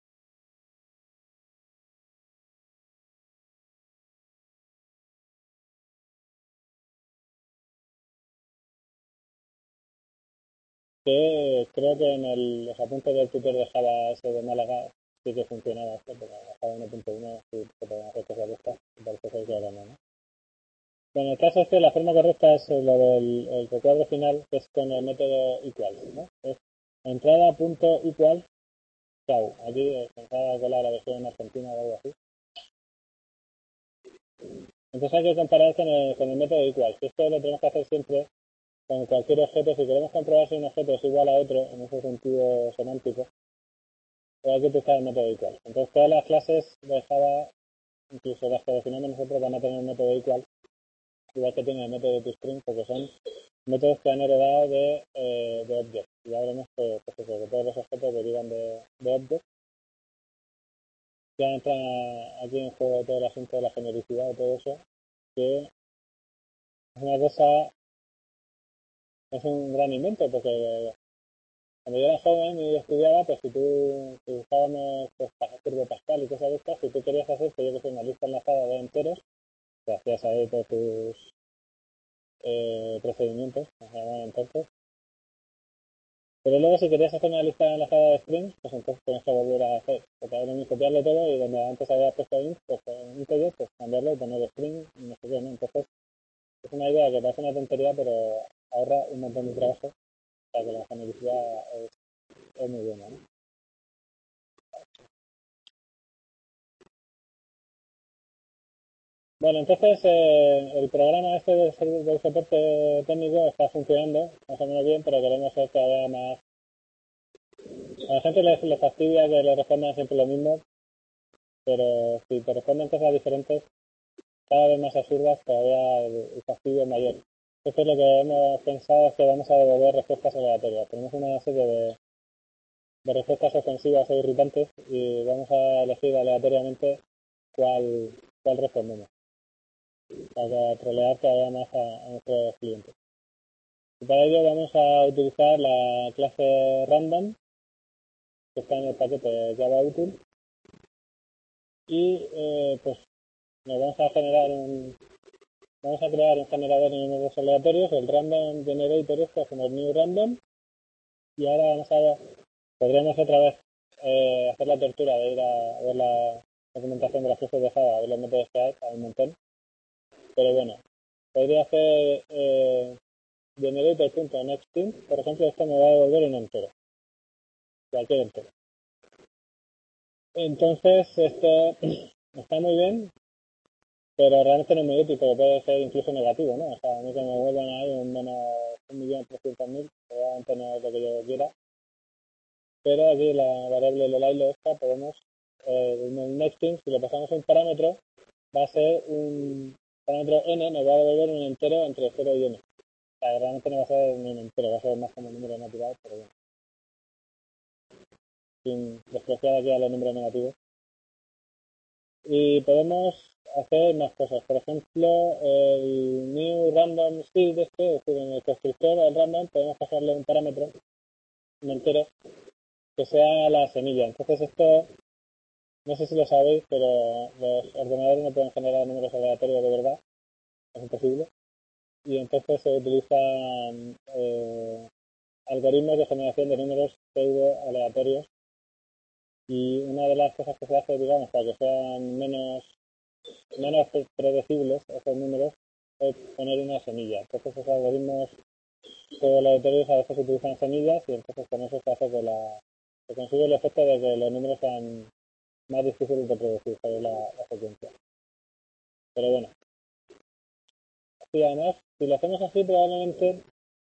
Que creo que en los apuntes del tutor de Java ese de Málaga sí que funcionaba esto, porque Java 1.1 sí se podían hacer cosas de estas, y parece ser que ahora no, ¿no? Bueno, el caso es que la forma correcta es lo del el recuadro final, que es con el método equals, ¿no? Es entrada.equals, chao. Aquí pensaba colar la versión argentina o algo así. Entonces hay que comparar con el método equals. Esto lo tenemos que hacer siempre con cualquier objeto. Si queremos comprobar si un objeto es igual a otro, en ese sentido semántico, pues hay que utilizar el método equals. Entonces todas las clases de Java, incluso las que definimos nosotros, van a tener un método equals, igual que tiene el método toString, porque son métodos que han heredado de Object. Y ya veremos que todos los objetos derivan de Object. Ya entra aquí en juego todo el asunto de la genericidad y todo eso, que es una cosa, es un gran invento, porque cuando yo era joven y estudiaba, pues si tú usábamos pues, Turbo Pascal y cosas de estas, si tú querías hacer, pues yo que sé, una lista enlazada de enteros, te hacías ahí todos tus procedimientos, se llamaban entonces. Pero luego si querías hacer una lista enlazada de strings, pues entonces tienes que volver a hacer, porque ahora mismo copiarlo todo y donde antes había puesto int, pues en integer, pues cambiarlo y poner string y no sé qué, ¿no? Entonces es una idea que parece una tontería, pero ahorra un montón de trabajo, para que la genericidad es muy buena, ¿no? Bueno, entonces el programa este del soporte técnico está funcionando más o menos bien, pero queremos ser todavía más. A la gente le fastidia que le respondan siempre lo mismo, pero si te responden cosas diferentes, cada vez más absurdas, todavía el fastidio es mayor. Entonces lo que hemos pensado es que vamos a devolver respuestas aleatorias. Tenemos una serie de respuestas ofensivas o irritantes y vamos a elegir aleatoriamente cuál respondemos, para trolear todavía más a nuestros clientes. Y para ello vamos a utilizar la clase random, que está en el paquete Java Util, y pues nos vamos a crear un generador de números aleatorios, el random generator este, hacemos new random, y ahora podríamos otra vez hacer la tortura de ir a ver la documentación de las clases de Java, a ver los métodos que hay un montón, pero bueno, podría hacer generator.nextInt, por ejemplo, esto me va a devolver un entero, cualquier entero. Entonces, esto está muy bien, pero realmente no es muy útil, porque puede ser incluso negativo, ¿no? O sea, a mí que me vuelvan ahí un menos 1.300.000, probablemente no es lo que yo quiera. Pero aquí la variable Lolailo esta podemos, en el nextInt, si le pasamos un parámetro, va a ser un parámetro n, nos va a devolver un entero entre 0 y n. sea, realmente no va a ser ni un entero, va a ser más como un número natural, pero bueno, sin despreciar aquí a los números negativos. Y podemos hacer más cosas. Por ejemplo, el new random seed este, es decir, en el constructor, al random, podemos pasarle un parámetro, un entero, que sea la semilla. Entonces esto, no sé si lo sabéis, pero los ordenadores no pueden generar números aleatorios de verdad, es imposible. Y entonces se utilizan algoritmos de generación de números pseudo aleatorios. Y una de las cosas que se hace, digamos, para que sean menos predecibles esos números es poner una semilla. Entonces esos algoritmos aleatorios a veces utilizan semillas y entonces con eso se hace que se consigue el efecto de que los números sean más difíciles de predecir sobre la secuencia. Pero bueno, y además, si lo hacemos así, probablemente,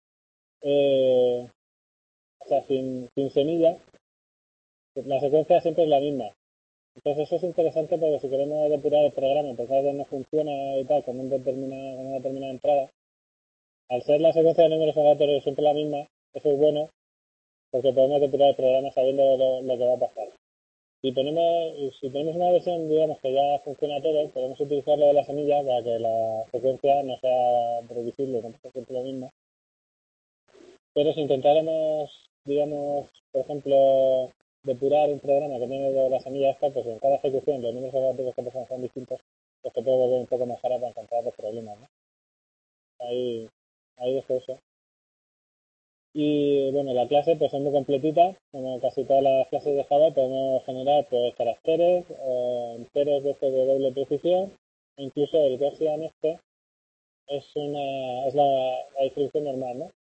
o sea, sin semilla, la secuencia siempre es la misma. Entonces eso es interesante porque si queremos depurar el programa, porque a veces no funciona y tal, con una determinada entrada, al ser la secuencia de números aleatorios siempre la misma, eso es bueno porque podemos depurar el programa sabiendo lo que va a pasar. Si tenemos una versión, digamos, que ya funciona todo, podemos utilizar lo de la semilla para que la secuencia no sea previsible, no sea siempre lo mismo. Pero si intentáramos, digamos, por ejemplo, depurar un programa que tiene la semilla esta, pues en cada ejecución los números aleatorios que pasan son distintos, pues se puede volver un poco más jara para encontrar los problemas, ¿no? Ahí dejo eso. Y bueno, la clase pues es muy completita, como casi todas las clases de Java podemos generar pues caracteres, enteros de estos de doble precisión, e incluso el Gaussian este es la distribución normal, ¿no?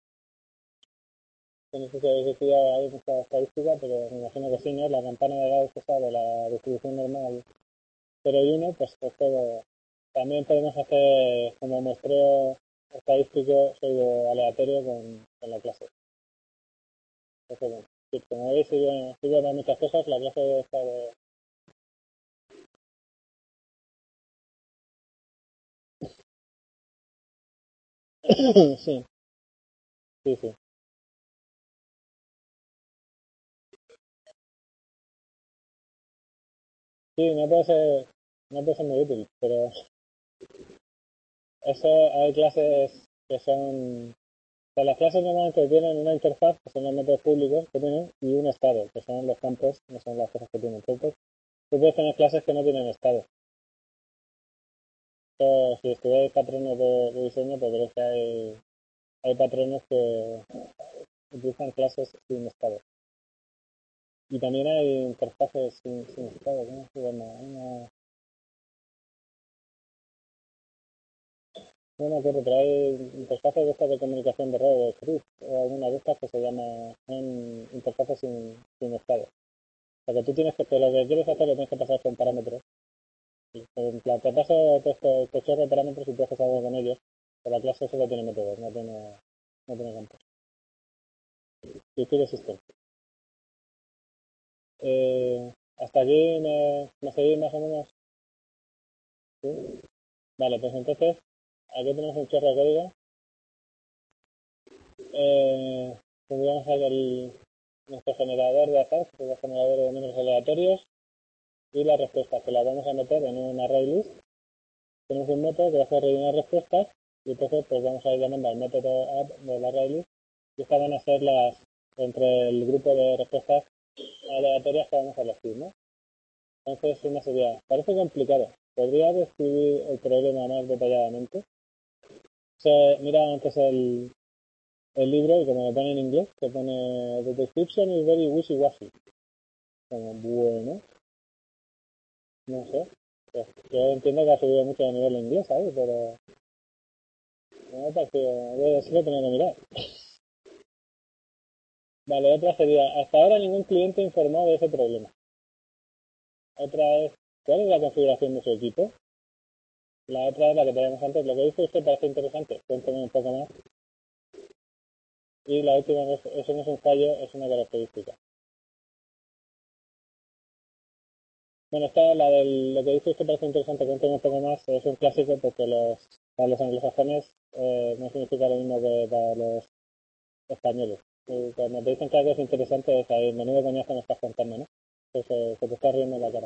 No sé si habéis estudiado ahí mucha estadística, pero me imagino que sí, ¿no? La campana de Gauss esa de la distribución normal 0 y 1, pues todo. También podemos hacer como muestreo estadístico pseudo aleatorio con la clase. Entonces, bueno, sí, como veis, sirve para muchas cosas. La clase está de... sí, sí, sí. Sí, no puede ser muy útil, pero eso hay clases que son... O sea, las clases normalmente tienen una interfaz, que son los métodos públicos que tienen, y un estado, que son los campos, no son las cosas que tienen. Entonces, tú puedes tener clases que no tienen estado. Si estudiáis patrones de diseño, pues veréis que hay patrones que utilizan clases sin estado. Y también hay interfaces sin estado. ¿Cómo se llama? No me acuerdo, pero hay interfaces de estas de comunicación de red, de CRIP, o alguna de estas que se llama son interfaces sin estado. O sea que tú tienes que, lo que quieres hacer lo tienes que pasar con parámetros. En plan, te paso este chorro de parámetros y tú haces algo con ellos. Pero la clase solo tiene métodos, no tiene campos. Y tiene system. Hasta aquí me seguís más o menos. ¿Sí? Vale, pues entonces aquí tenemos un chorro de código. Tendríamos nuestro generador de azar, que es el generador de números aleatorios, y las respuestas, que las vamos a meter en un array list. Tenemos un método que va a hacer rellenar respuestas, y entonces pues vamos a ir llamando al método add del array list, y estas van a ser entre el grupo de respuestas aleatorias que vamos a elegir, ¿no? Entonces una sería, parece complicado. ¿Podría describir el problema más detalladamente? Mira antes el libro y como lo pone en inglés, que pone The description is very wishy-washy. Como, bueno, no sé. Pues, yo entiendo que ha subido mucho de nivel de inglés, ¿sabes? Pero no me parece, sí lo tengo que mirar. Vale, otra sería, hasta ahora ningún cliente informó de ese problema. Otra es, ¿cuál es la configuración de su equipo? La otra es la que teníamos antes. Lo que dice usted parece interesante. Cuénteme un poco más. Y la última es, eso no es un fallo, es una característica. Bueno, esta, lo que dices que parece interesante, cuéntame un poco más, es un clásico porque para los anglosajones no significa lo mismo que para los españoles. Y cuando te dicen que algo es interesante, es ahí, menudo coñazo me estás contando, ¿no? Pues se te está riendo en la cara.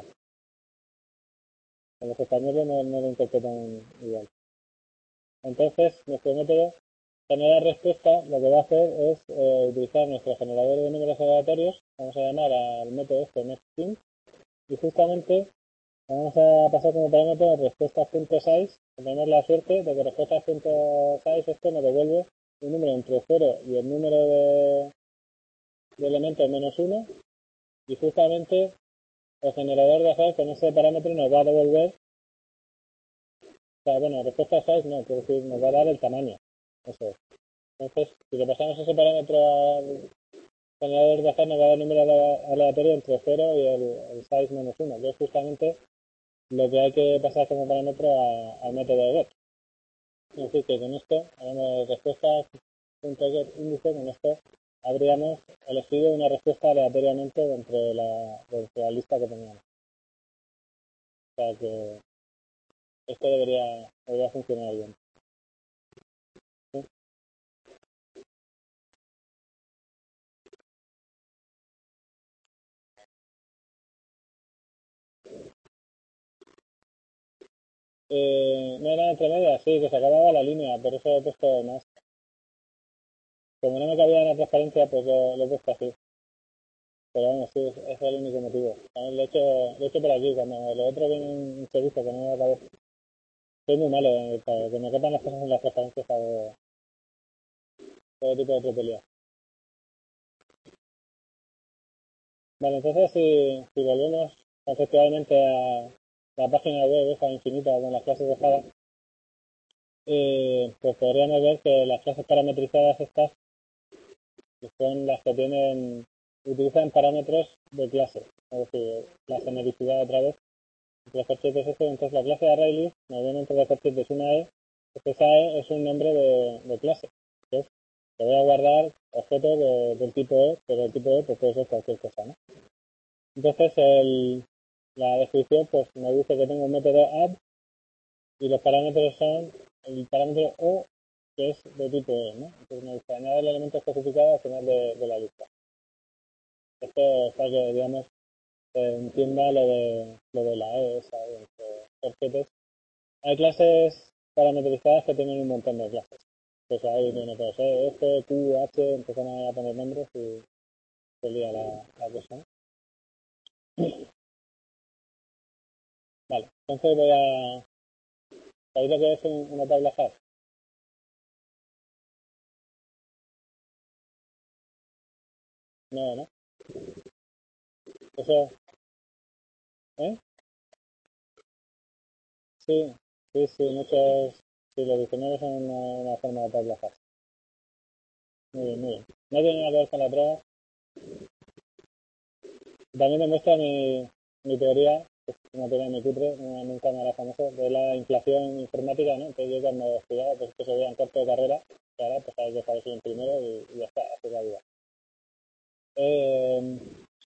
Los españoles no lo interpretan igual. Entonces, nuestro método generar respuesta, lo que va a hacer es utilizar nuestro generador de números aleatorios, vamos a llamar al método este nextInt, y justamente vamos a pasar como parámetro respuesta.size, tenemos la suerte de que respuesta.size esto nos devuelve un número entre 0 y el número de elementos menos 1, y justamente el generador de azar con ese parámetro nos va a devolver, o sea, bueno, respuesta size no, quiero decir, nos va a dar el tamaño. Eso es. Entonces, si le pasamos ese parámetro al generador de azar, nos va a dar el número aleatorio entre 0 y el size menos 1, que es justamente lo que hay que pasar como parámetro al método de get. Es decir, que con esto, hablando de respuesta.get índice, con esto habríamos elegido una respuesta aleatoriamente de la lista que teníamos. O sea que esto debería funcionar bien. ¿Sí? No era entre medias, sí, que se acababa la línea, por eso he puesto más. Como no me cabía en la transparencia, pues lo he puesto así. Pero vamos, sí, ese es el único motivo. Lo he hecho por aquí, cuando lo otro viene un servicio que no me acabé. Soy muy malo, para que me quepan las cosas en las transparencias, hago todo tipo de tropelías. Vale, entonces si volvemos conceptualmente a la página web esa infinita con las clases de Java, pues podríamos ver que las clases parametrizadas estas que son las que utilizan parámetros de clase, es decir, la genericidad otra vez, el ejercicio es este, entonces la clase de ArrayList, obviamente el ejercicio es una E, pues esa E es un nombre de clase, entonces te voy a guardar objetos del tipo E, pero el tipo E pues puede ser cualquier cosa, ¿no? Entonces la descripción pues me dice que tengo un método add y los parámetros son el parámetro O, que es de tipo E, ¿no? Entonces me dice añade el elemento especificado al final de la lista. Esto es para que, digamos, entienda lo de la E, esa, objetos. Hay clases parametrizadas que tienen un montón de clases. Pues ahí viene todo, F, Q, H, empiezan a poner nombres y se lía la cosa. Vale, entonces voy a... ¿Sabéis lo que es una tabla hash? No, ¿no? Eso, ¿eh? Sí, sí, muchos... Sí, los diccionarios son una forma de tabla hash. Muy bien, muy bien. No tiene nada que ver con la prueba. También demuestra mi teoría, que es una teoría muy cutre, nunca me la famosa, de la inflación informática, ¿no? Entonces yo cuando estudiaba, pues que se veía en corto de carrera, y ahora pues sabes dejar eso en primero y ya está, así es la vida. Eh,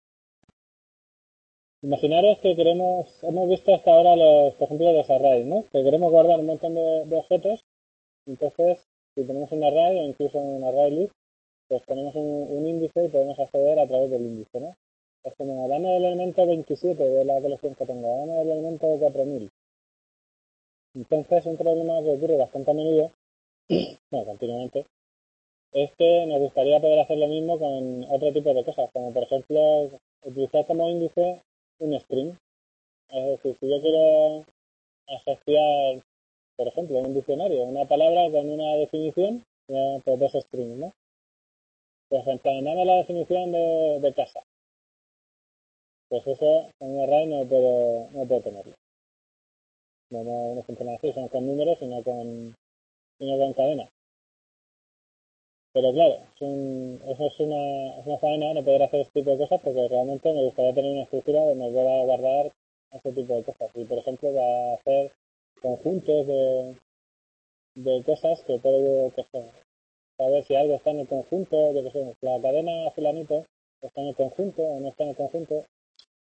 Imaginaros que hemos visto hasta ahora por ejemplo, los arrays, ¿no? Que queremos guardar un montón de objetos, entonces si tenemos un array o incluso un array list, pues ponemos un índice y podemos acceder a través del índice, ¿no? Es como, dame el elemento 27 de la colección que tengo, dame el elemento 4000. Entonces, un problema que ocurre bastante a menudo, bueno, continuamente, es que nos gustaría poder hacer lo mismo con otro tipo de cosas, como por ejemplo, utilizar como índice un string. Es decir, si yo quiero asociar, por ejemplo, en un diccionario, una palabra con una definición, pues dos strings, ¿no? Pues en plan, dame la definición de casa. Pues eso en un array no puedo tenerlo. No funciona así, son con números sino con cadenas. Pero claro, eso es una faena no poder hacer este tipo de cosas porque realmente me gustaría tener una estructura donde me pueda guardar este tipo de cosas. Y por ejemplo, va a hacer conjuntos de cosas que puedo saber si algo está en el conjunto, yo que sé, la cadena fulanito está en el conjunto o no está en el conjunto.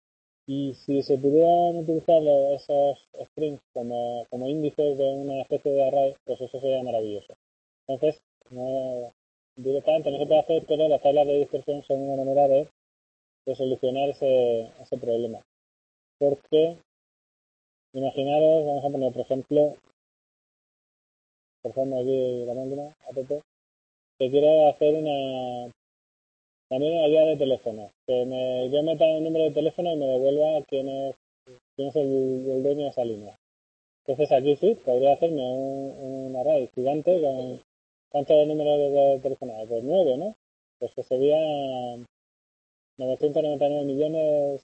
Y si se pudieran utilizar esos strings como índices de una especie de array, pues eso sería maravilloso. Entonces, directamente no se puede hacer, pero las tablas de dispersión son una manera de solucionar ese problema. Porque, imaginaros, vamos a poner otro ejemplo, por ejemplo aquí la máquina, app, que quiero hacer también una guía de teléfono, que yo meta un número de teléfono y me devuelva quién es el dueño de esa línea. Entonces aquí sí, podría hacerme un array gigante con cuántos números de teléfono hay, pues 9, ¿no? Pues que serían 999 millones,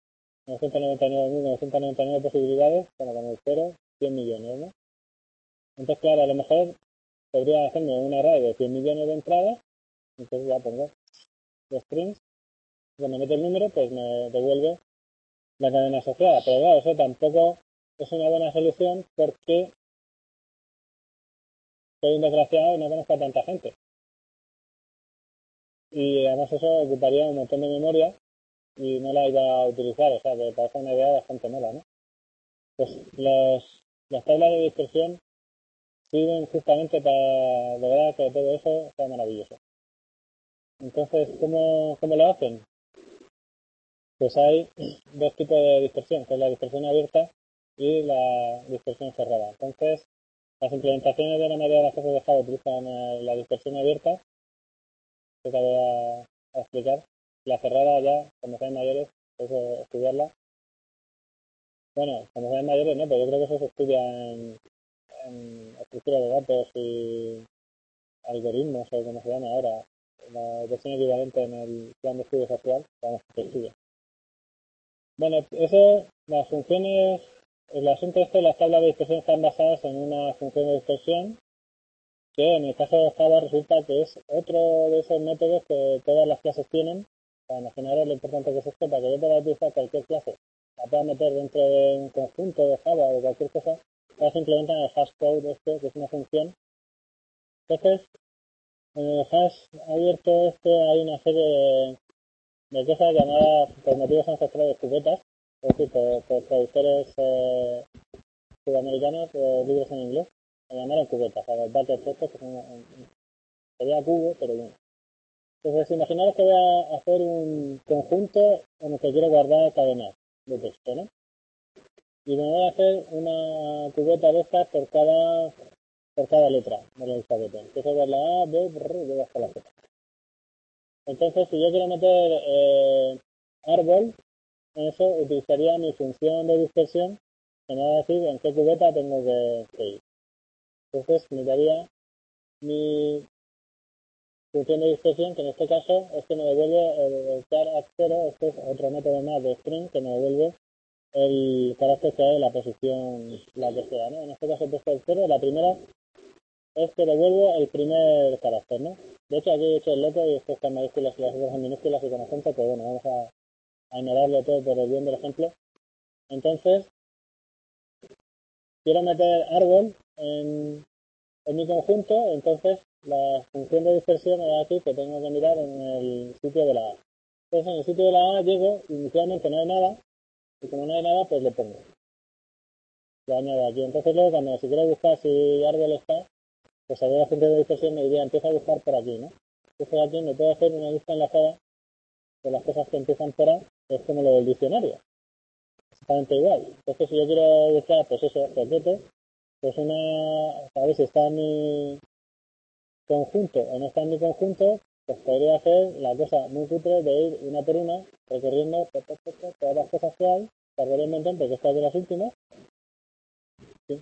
999.999 posibilidades, bueno, con el 0, 100 millones, ¿no? Entonces, claro, a lo mejor podría hacerme un array de 100 millones de entradas, entonces ya pongo los strings, cuando meto el número, pues me devuelve la cadena asociada. Pero claro, eso tampoco es una buena solución porque soy un desgraciado y no conozco a tanta gente. Y además eso ocuparía un montón de memoria y no la iba a utilizar, o sea, que parece una idea bastante mala, ¿no? Pues las tablas de dispersión sirven justamente para lograr que todo eso sea maravilloso. Entonces, ¿cómo lo hacen? Pues hay dos tipos de dispersión, que es la dispersión abierta y la dispersión cerrada. Entonces, las implementaciones de la mayoría de las cosas de Java utilizan la dispersión abierta, que te voy a explicar. La cerrada ya, cuando sean mayores, es estudiarla. Bueno, cuando sean mayores no, pero yo creo que eso se estudia en estructura de datos y algoritmos o como se llama ahora, la versión equivalente en el plan de estudios actual, vamos, que se estudia. Bueno, eso, las funciones, el asunto este, las tablas de dispersión están basadas en una función de dispersión que en el caso de Java resulta que es otro de esos métodos que todas las clases tienen. Para imaginaros lo importante que es esto, para que yo pueda utilizar cualquier clase, la pueda meter dentro de un conjunto de Java o de cualquier cosa, ahora se implementa el hash code este, que es una función. Entonces, en el hash abierto este hay una serie de cosas llamadas por motivos ancestrales cubetas, es decir, por traductores sudamericanos libros en inglés, se llamaron cubetas, a los buckets estos que son sería cubo, pero bueno. Entonces, imaginaros que voy a hacer un conjunto en el que quiero guardar cadenas de texto, ¿no? Y me voy a hacer una cubeta de estas por cada letra del alfabeto. Empiezo por la A, B, voy hasta la Z. Entonces, si yo quiero meter árbol, en eso utilizaría mi función de dispersión que me va a decir en qué cubeta tengo que ir. Entonces, me daría mi función de dispersión, que en este caso es que me devuelve el char at 0, este es otro método más de string que me devuelve el carácter que hay en la posición, la que sea, ¿no? En este caso he puesto el 0, la primera es que devuelvo el primer carácter, ¿no? De hecho aquí he hecho el loco y esto está en mayúsculas y las otras en minúsculas y con acento, pero bueno, vamos a ignorarlo todo por el bien del ejemplo. Entonces, quiero meter árbol en mi conjunto, entonces la función de dispersión me va a decir que tengo que mirar en el sitio de la A. Entonces en el sitio de la A llego, inicialmente no hay nada, y como no hay nada, pues le pongo. Lo añado aquí. Entonces luego cuando si quiero buscar si árbol está, pues a ver la función de dispersión me diría, empieza a buscar por aquí, ¿no? Entonces aquí me puedo hacer una lista enlazada de las cosas que empiezan por A, es como lo del diccionario. Exactamente igual. Entonces si yo quiero buscar, pues eso, objeto, pues a ver si está en mi conjunto o no está en mi conjunto, pues podría hacer la cosa muy cutre de ir una por una recorriendo todas las cosas que hay, tardaría un montón porque esta es de las últimas. Sí,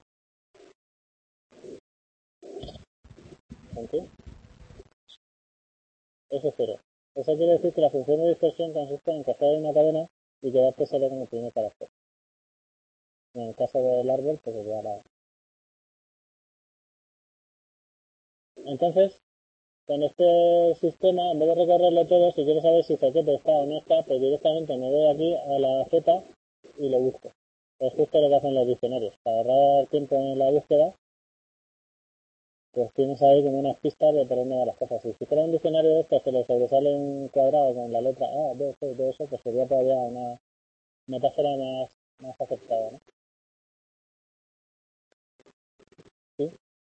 ¿con qué? Eso es cero. Eso quiere decir que la función de dispersión consiste en coger una cadena y quedarte solo con el primer carácter. En el caso del árbol, pues sería la... Entonces, con este sistema, en vez de recorrerlo todo, si quiero saber si Zoquete está o no está, pues directamente me voy aquí a la Z y lo busco. Es justo lo que hacen los diccionarios. Para ahorrar tiempo en la búsqueda, pues tienes ahí como unas pistas de por dónde van las cosas. Y si fuera un diccionario de estos que le sobresale un cuadrado con la letra A, B, C, D, eso, pues sería todavía metáfora más aceptada, ¿no? ¿Sí?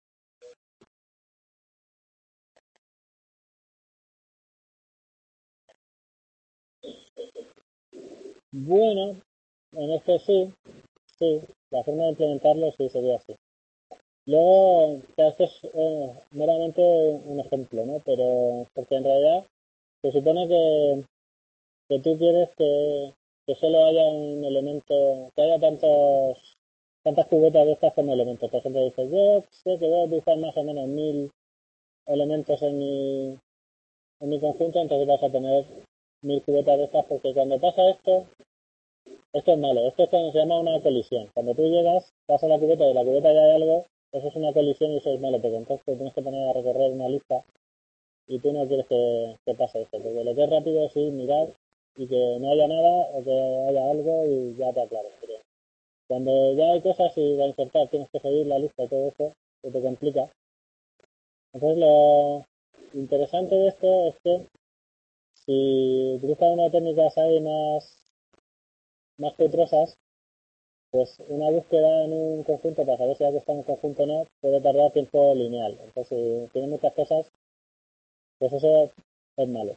Bueno, en este sí, la forma de implementarlo sí sería así. Luego, o sea, esto es meramente un ejemplo, ¿no? Pero, porque en realidad se supone que tú quieres que solo haya un elemento, que haya tantas cubetas de estas como elementos. Por ejemplo, dices, yo sé que voy a utilizar más o menos 1000 elementos en mi conjunto, entonces vas a tener 1000 cubetas de estas, porque cuando pasa esto es malo. Esto es cuando se llama una colisión. Cuando tú llegas, vas a la cubeta y en la cubeta ya hay algo, eso es una colisión y eso es malo, porque entonces te tienes que poner a recorrer una lista y tú no quieres que pase esto, porque lo que es rápido es ir, mirar y que no haya nada o que haya algo y ya te aclaras. Pero cuando ya hay cosas y a insertar tienes que seguir la lista y todo eso, se te complica. Entonces lo interesante de esto es que si utilizas una técnicas ahí más filtrosas, pues una búsqueda en un conjunto para saber si algo está en un conjunto o no puede tardar tiempo lineal. Entonces, si tiene muchas cosas, pues eso es malo.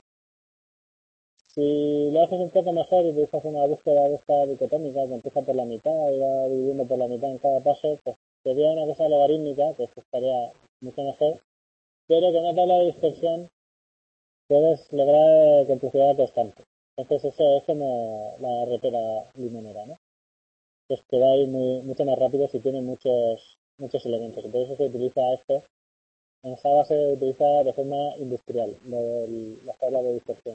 Si lo haces un poco mejor y utilizas una búsqueda de esta dicotómica que empieza por la mitad y va dividiendo por la mitad en cada paso, pues sería una cosa logarítmica, que estaría mucho mejor, pero con una tabla de dispersión puedes lograr complejidad constante. Entonces eso es como la repera limonera, ¿no? Pues que va a ir mucho más rápido si tiene muchos elementos. Entonces se utiliza esto. En Java se utiliza de forma industrial, las tablas de dispersión.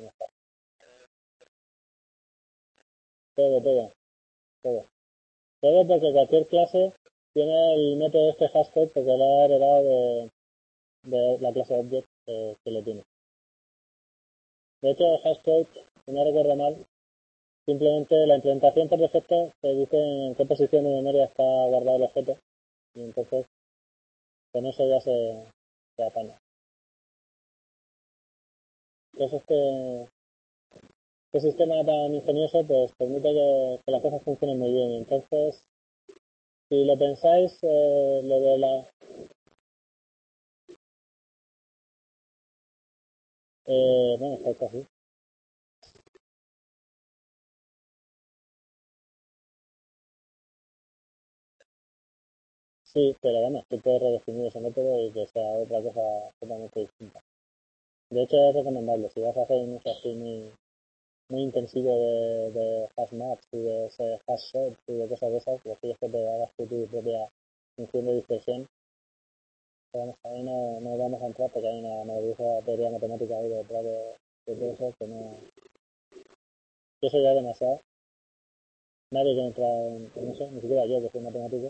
Todo, todo. Todo porque cualquier clase tiene el método este hashcode porque lo ha heredado de la clase object que le tiene. De hecho, el hashcode, si no recuerdo mal, simplemente la implementación por defecto te dice en qué posición de memoria está guardado el objeto y entonces con eso ya se apaña. Entonces este sistema tan ingenioso pues permite que las cosas funcionen muy bien. Entonces, si lo pensáis, lo de la... bueno, está así. Sí, pero vamos, tú puedes redefinir ese método y que sea otra cosa totalmente distinta. De hecho, es recomendable. Si vas a hacer un uso así muy intensivo de hash maps y de ese hash set y de cosas de esas, pues quieres que te hagas tu propia función de dispersión. Vamos, ahí no vamos a entrar porque hay una maravillosa teoría matemática ahí detrás de todo eso que no... Que eso ya es demasiado. Nadie quiere entrar en eso, ni siquiera yo que soy matemático.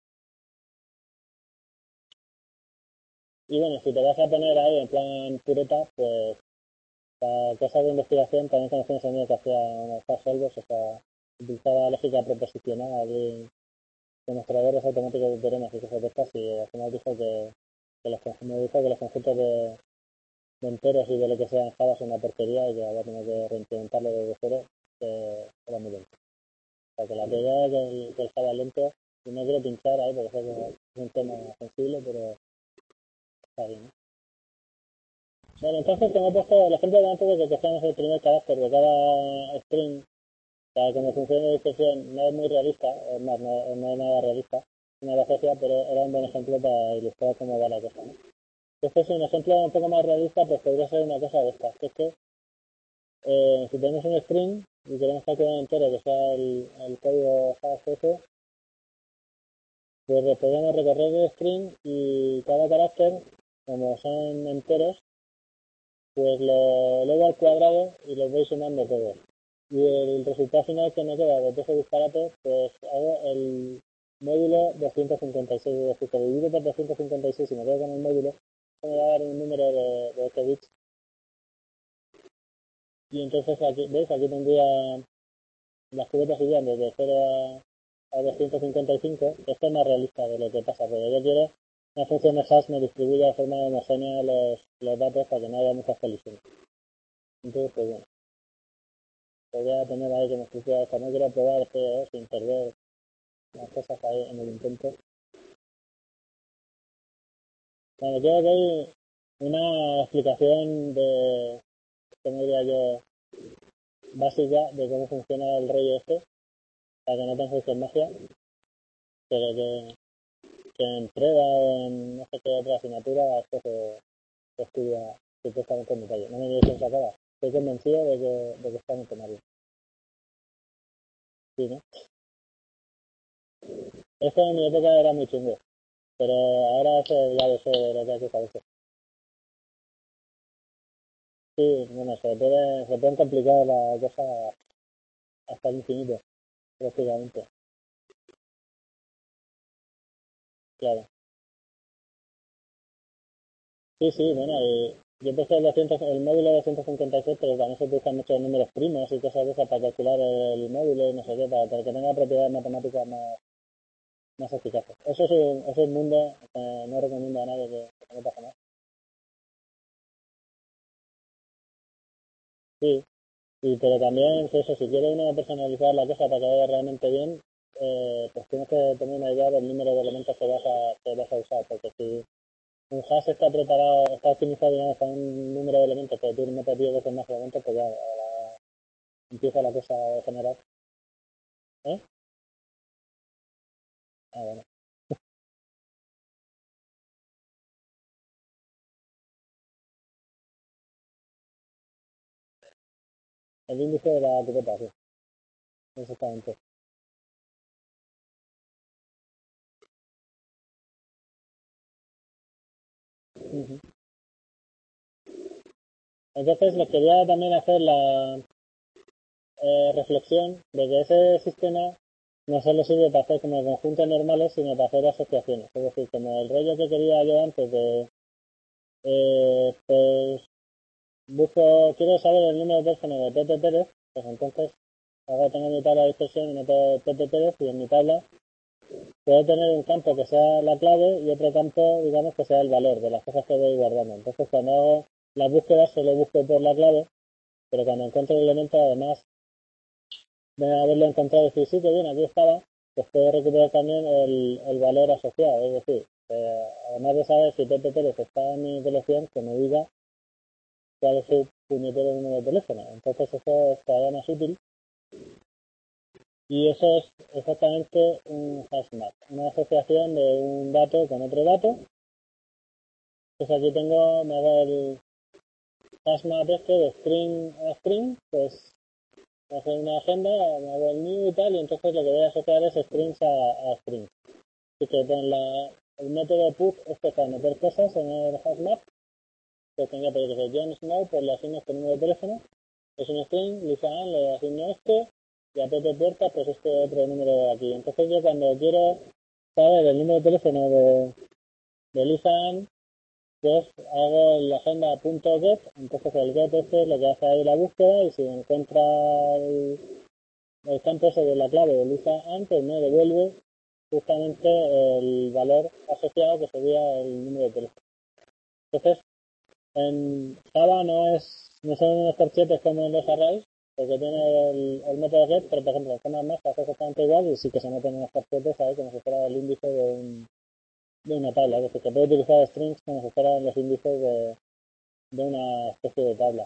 Y bueno, si te vas a poner ahí en plan pureta, pues para cosas de investigación también conocemos a un que hacía unos fast solvers, o sea, utilizaba lógica proposicional y demostradores automáticos de teoremas y cosas de estas y al final dijo me dijo que los conjuntos de enteros y de lo que sea en Java son una porquería y que había tenido que reimplementarlo desde cero, que era muy lento. O sea, que la teoría de que el Java es lento, y no quiero pinchar ahí porque sé que es un tema sensible, pero está bien, ¿no? Bueno, entonces como he puesto el ejemplo de antes de que cogemos el primer carácter de cada string, para como función de dispersión no es muy realista, es más, no es nada realista, una gracia, pero era un buen ejemplo para ilustrar cómo va la cosa, ¿no? Entonces, un ejemplo un poco más realista, pues podría ser una cosa de estas, que es que si tenemos un string y queremos calcular un entero que sea el código hash ese, pues podemos recorrer el string y cada carácter, como son enteros, pues lo elevo al cuadrado y los voy sumando todos. Y el resultado final que me queda de ese disparate, pues hago el módulo 256, es decir, que divido por 256 y me quedo con el módulo, me va a dar un número de 8 bits. Y entonces aquí, ¿veis? Aquí tendría las cubetas irían desde 0 a 255. Esto es más realista de lo que pasa, pero yo quiero una función de hash me distribuya de forma homogénea los datos para que no haya muchas colisiones. Entonces, pues bueno. podría tener ahí como estructura esta. No quiero probar sin perder las cosas ahí en el intento. Bueno, creo que hay una explicación de, como diría yo, básica de cómo funciona el rollo este, para que no penséis que es magia, pero que en prueba o en no sé qué otra asignatura esto se estudia supuestamente en detalle. No me diréis en sacada. Estoy convencido de que está en el temario. Sí, ¿no? Esto en mi época era muy chungo, pero ahora eso ya lo sé de lo que hay que saberse. Sí, bueno, se pueden complicar la cosa hasta el infinito, prácticamente. Claro. Sí, sí, bueno, yo puse el módulo 256, pero también se utilizan muchos números primos y cosas de esas para calcular el módulo y no sé qué, para que tenga propiedades matemáticas más eficaces. Eso es un mundo que no recomiendo a nadie que no pasa más. Sí, pero también, pues eso, si quieres uno personalizar la cosa para que vaya realmente bien, pues tienes que tener una idea del número de elementos que vas a usar, porque si un hash está preparado, está optimizado, digamos, para un número de elementos, pero tú metes 10 veces más elementos, pues ya empieza la cosa a generar. ¿Eh? Ah, bueno. El índice de la etiqueta, sí, exactamente. Ujú. Entonces, les quería también hacer la reflexión de que ese sistema no solo sirve para hacer como conjuntos normales, sino para hacer asociaciones. Es decir, como el rollo que quería yo antes de, pues, quiero saber el número de teléfono de Pepe Pérez, pues entonces ahora tengo mi tabla de dispersión y meto Pepe Pérez y en mi tabla puedo tener un campo que sea la clave y otro campo, digamos, que sea el valor de las cosas que voy guardando. Entonces, cuando hago las búsquedas, solo busco por la clave, pero cuando encuentro el elemento, además de haberlo encontrado y decir, sí, que bien, aquí estaba, pues puedo recuperar también el valor asociado. Es decir, además de saber si Pepe Pérez está en mi colección, que me diga cuál es su puñetero número de teléfono. Entonces, eso es todavía más útil. Y eso es exactamente un hashmap, una asociación de un dato con otro dato. Pues aquí me hago el hashmap este de string a string, pues hacer una agenda, me hago el new y tal, y entonces lo que voy a asociar es strings a strings. Así que con el método put este para meter cosas en el hashmap, pues tenía que decir John Snow, pues le asigno este número de teléfono, es un string, Lisa Ann le asigno este, y a Pepe Puerta, pues este otro número de aquí. Entonces yo cuando quiero saber el número de teléfono de Lisa Ann, pues hago la agenda.get, entonces el get este es lo que hace ahí la búsqueda y si encuentra el campo ese de la clave de Lisa Ann, pues me devuelve justamente el valor asociado que sería el número de teléfono. Entonces, en Java no son unos corchetes como en los arrays, porque tiene el método get, pero por ejemplo en C++ hace exactamente igual y sí que se meten unos corchetes ahí como si fuera el índice de una tabla, es decir, que puede utilizar strings como si fueran los índices de una especie de tabla.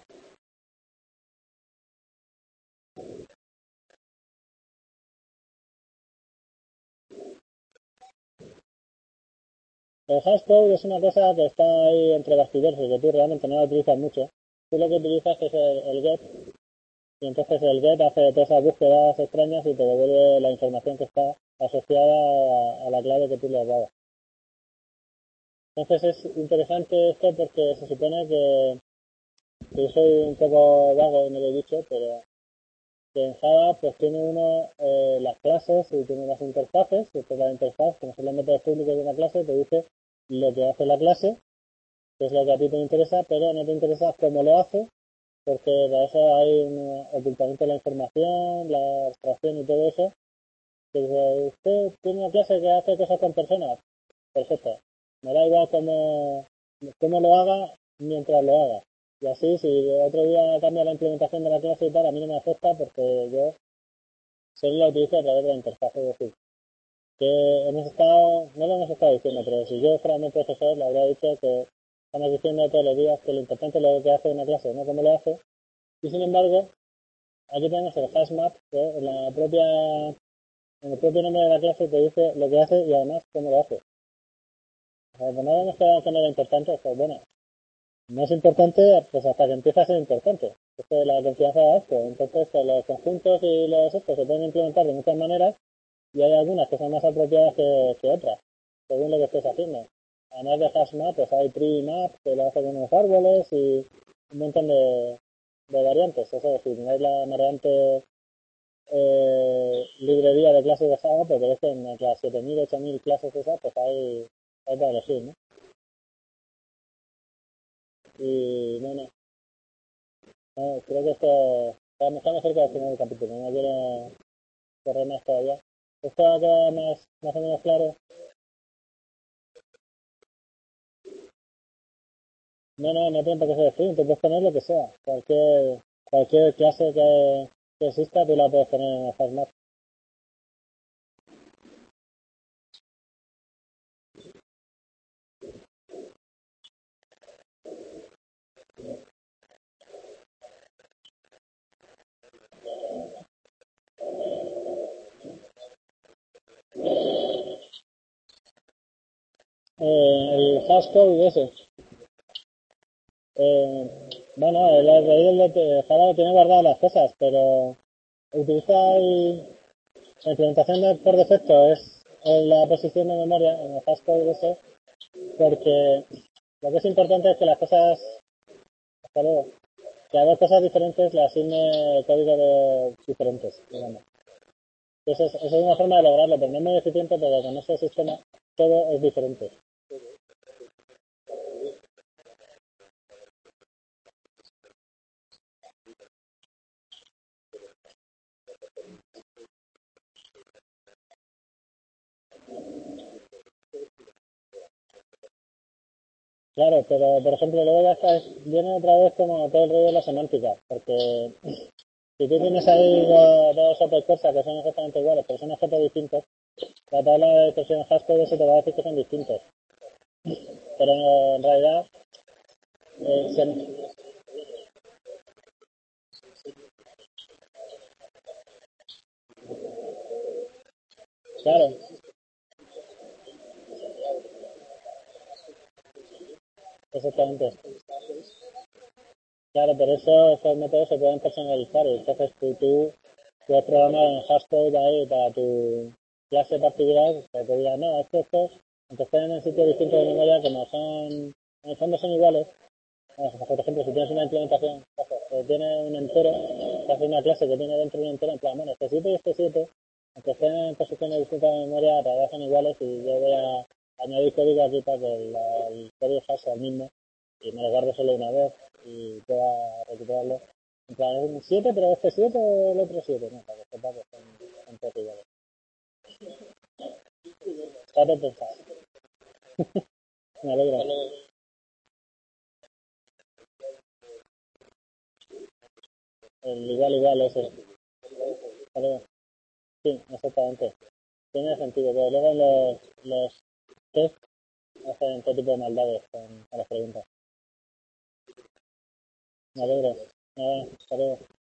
El hashcode es una cosa que está ahí entre bastidores, que tú realmente no la utilizas mucho. Tú lo que utilizas es el get, y entonces el get hace todas esas búsquedas extrañas y te devuelve la información que está asociada a la clave que tú le has dado. Entonces es interesante esto porque se supone que yo soy un poco vago, no lo he dicho, pero que en Java pues tiene uno las clases y tiene las interfaces, y esta es la interfaz, como son los métodos públicos de una clase, te dice lo que hace la clase, que es lo que a ti te interesa, pero no te interesa cómo lo hace, porque para eso hay un ocultamiento de la información, la abstracción y todo eso. Que dice, usted tiene una clase que hace cosas con personas, perfecto. Me da igual cómo lo haga mientras lo haga. Y así, si el otro día cambia la implementación de la clase y tal, a mí no me afecta porque yo solo la utilizo a través de la interfaz. Es decir, que hemos estado, no lo hemos estado diciendo, pero si yo fuera mi profesor, le habría dicho que estamos diciendo todos los días que lo importante es lo que hace una clase, no cómo lo hace. Y sin embargo, aquí tenemos el hashmap, que en el propio nombre de la clase te dice lo que hace y además cómo lo hace. O sea, pues no hemos quedado que no era importante, pues bueno, no es importante pues hasta que empieza a ser importante. Esto de la confianza de esto. Entonces, pues, los conjuntos y los estos se pueden implementar de muchas maneras y hay algunas que son más apropiadas que otras, según lo que estés haciendo. Además de hashmap, pues hay tree map que lo hace con unos árboles y un montón de variantes. Eso, si tenéis la variante librería de clases de Java, pues veréis que en las 7.000, 8.000 clases esas, pues hay para elegir, ¿no? Y bueno, creo que esto estamos cerca del final del capítulo, no quiero correr más todavía. Esto va a quedar más o menos claro. No tiene por qué ser stream, tú puedes poner lo que sea. Cualquier clase que exista, tú la puedes poner en el hashmap. El hashcode ese. Bueno, el raíz de Java lo tiene guardadas las cosas, pero utiliza la implementación por defecto es en la posición de memoria, en el hashcode ese, porque lo que es importante es que las cosas, hasta luego, que a dos cosas diferentes le asigne código de diferentes, digamos. Entonces, esa es una forma de lograrlo, pero no es muy eficiente porque con ese sistema todo es diferente. Claro, pero por ejemplo, luego ya viene otra vez como todo el rollo de la semántica, porque si tú tienes ahí dos opecursas que son exactamente iguales, pero son objetos distintos, la tabla de expresiones hash se te va a decir que son distintos. Pero en realidad, se, claro, exactamente. Claro, pero esos métodos se pueden personalizar y entonces tú puedes programar un hashcode ahí para tu clase particular que te diga, no, estos, aunque estén en sitios distintos de memoria, como son, en el fondo son iguales. Por ejemplo, si tienes una implementación que tiene un entero, que hace una clase que tiene dentro de un entero, en plan, bueno, este 7 y este 7, aunque estén en posiciones distintas de memoria, en realidad son iguales y yo voy a añadir código aquí para que el código hash sea el mismo y me lo guardo solo una vez y pueda recuperarlo. En plan, es un 7, pero este 7 o el otro 7, no, para que sepa que son todos iguales. Está todo pensado. Me alegra. El igual ese. Vale. Sí, exactamente. Tiene sentido, pero luego los test hacen todo tipo de maldades con las preguntas. Me alegro. Nada, hasta luego.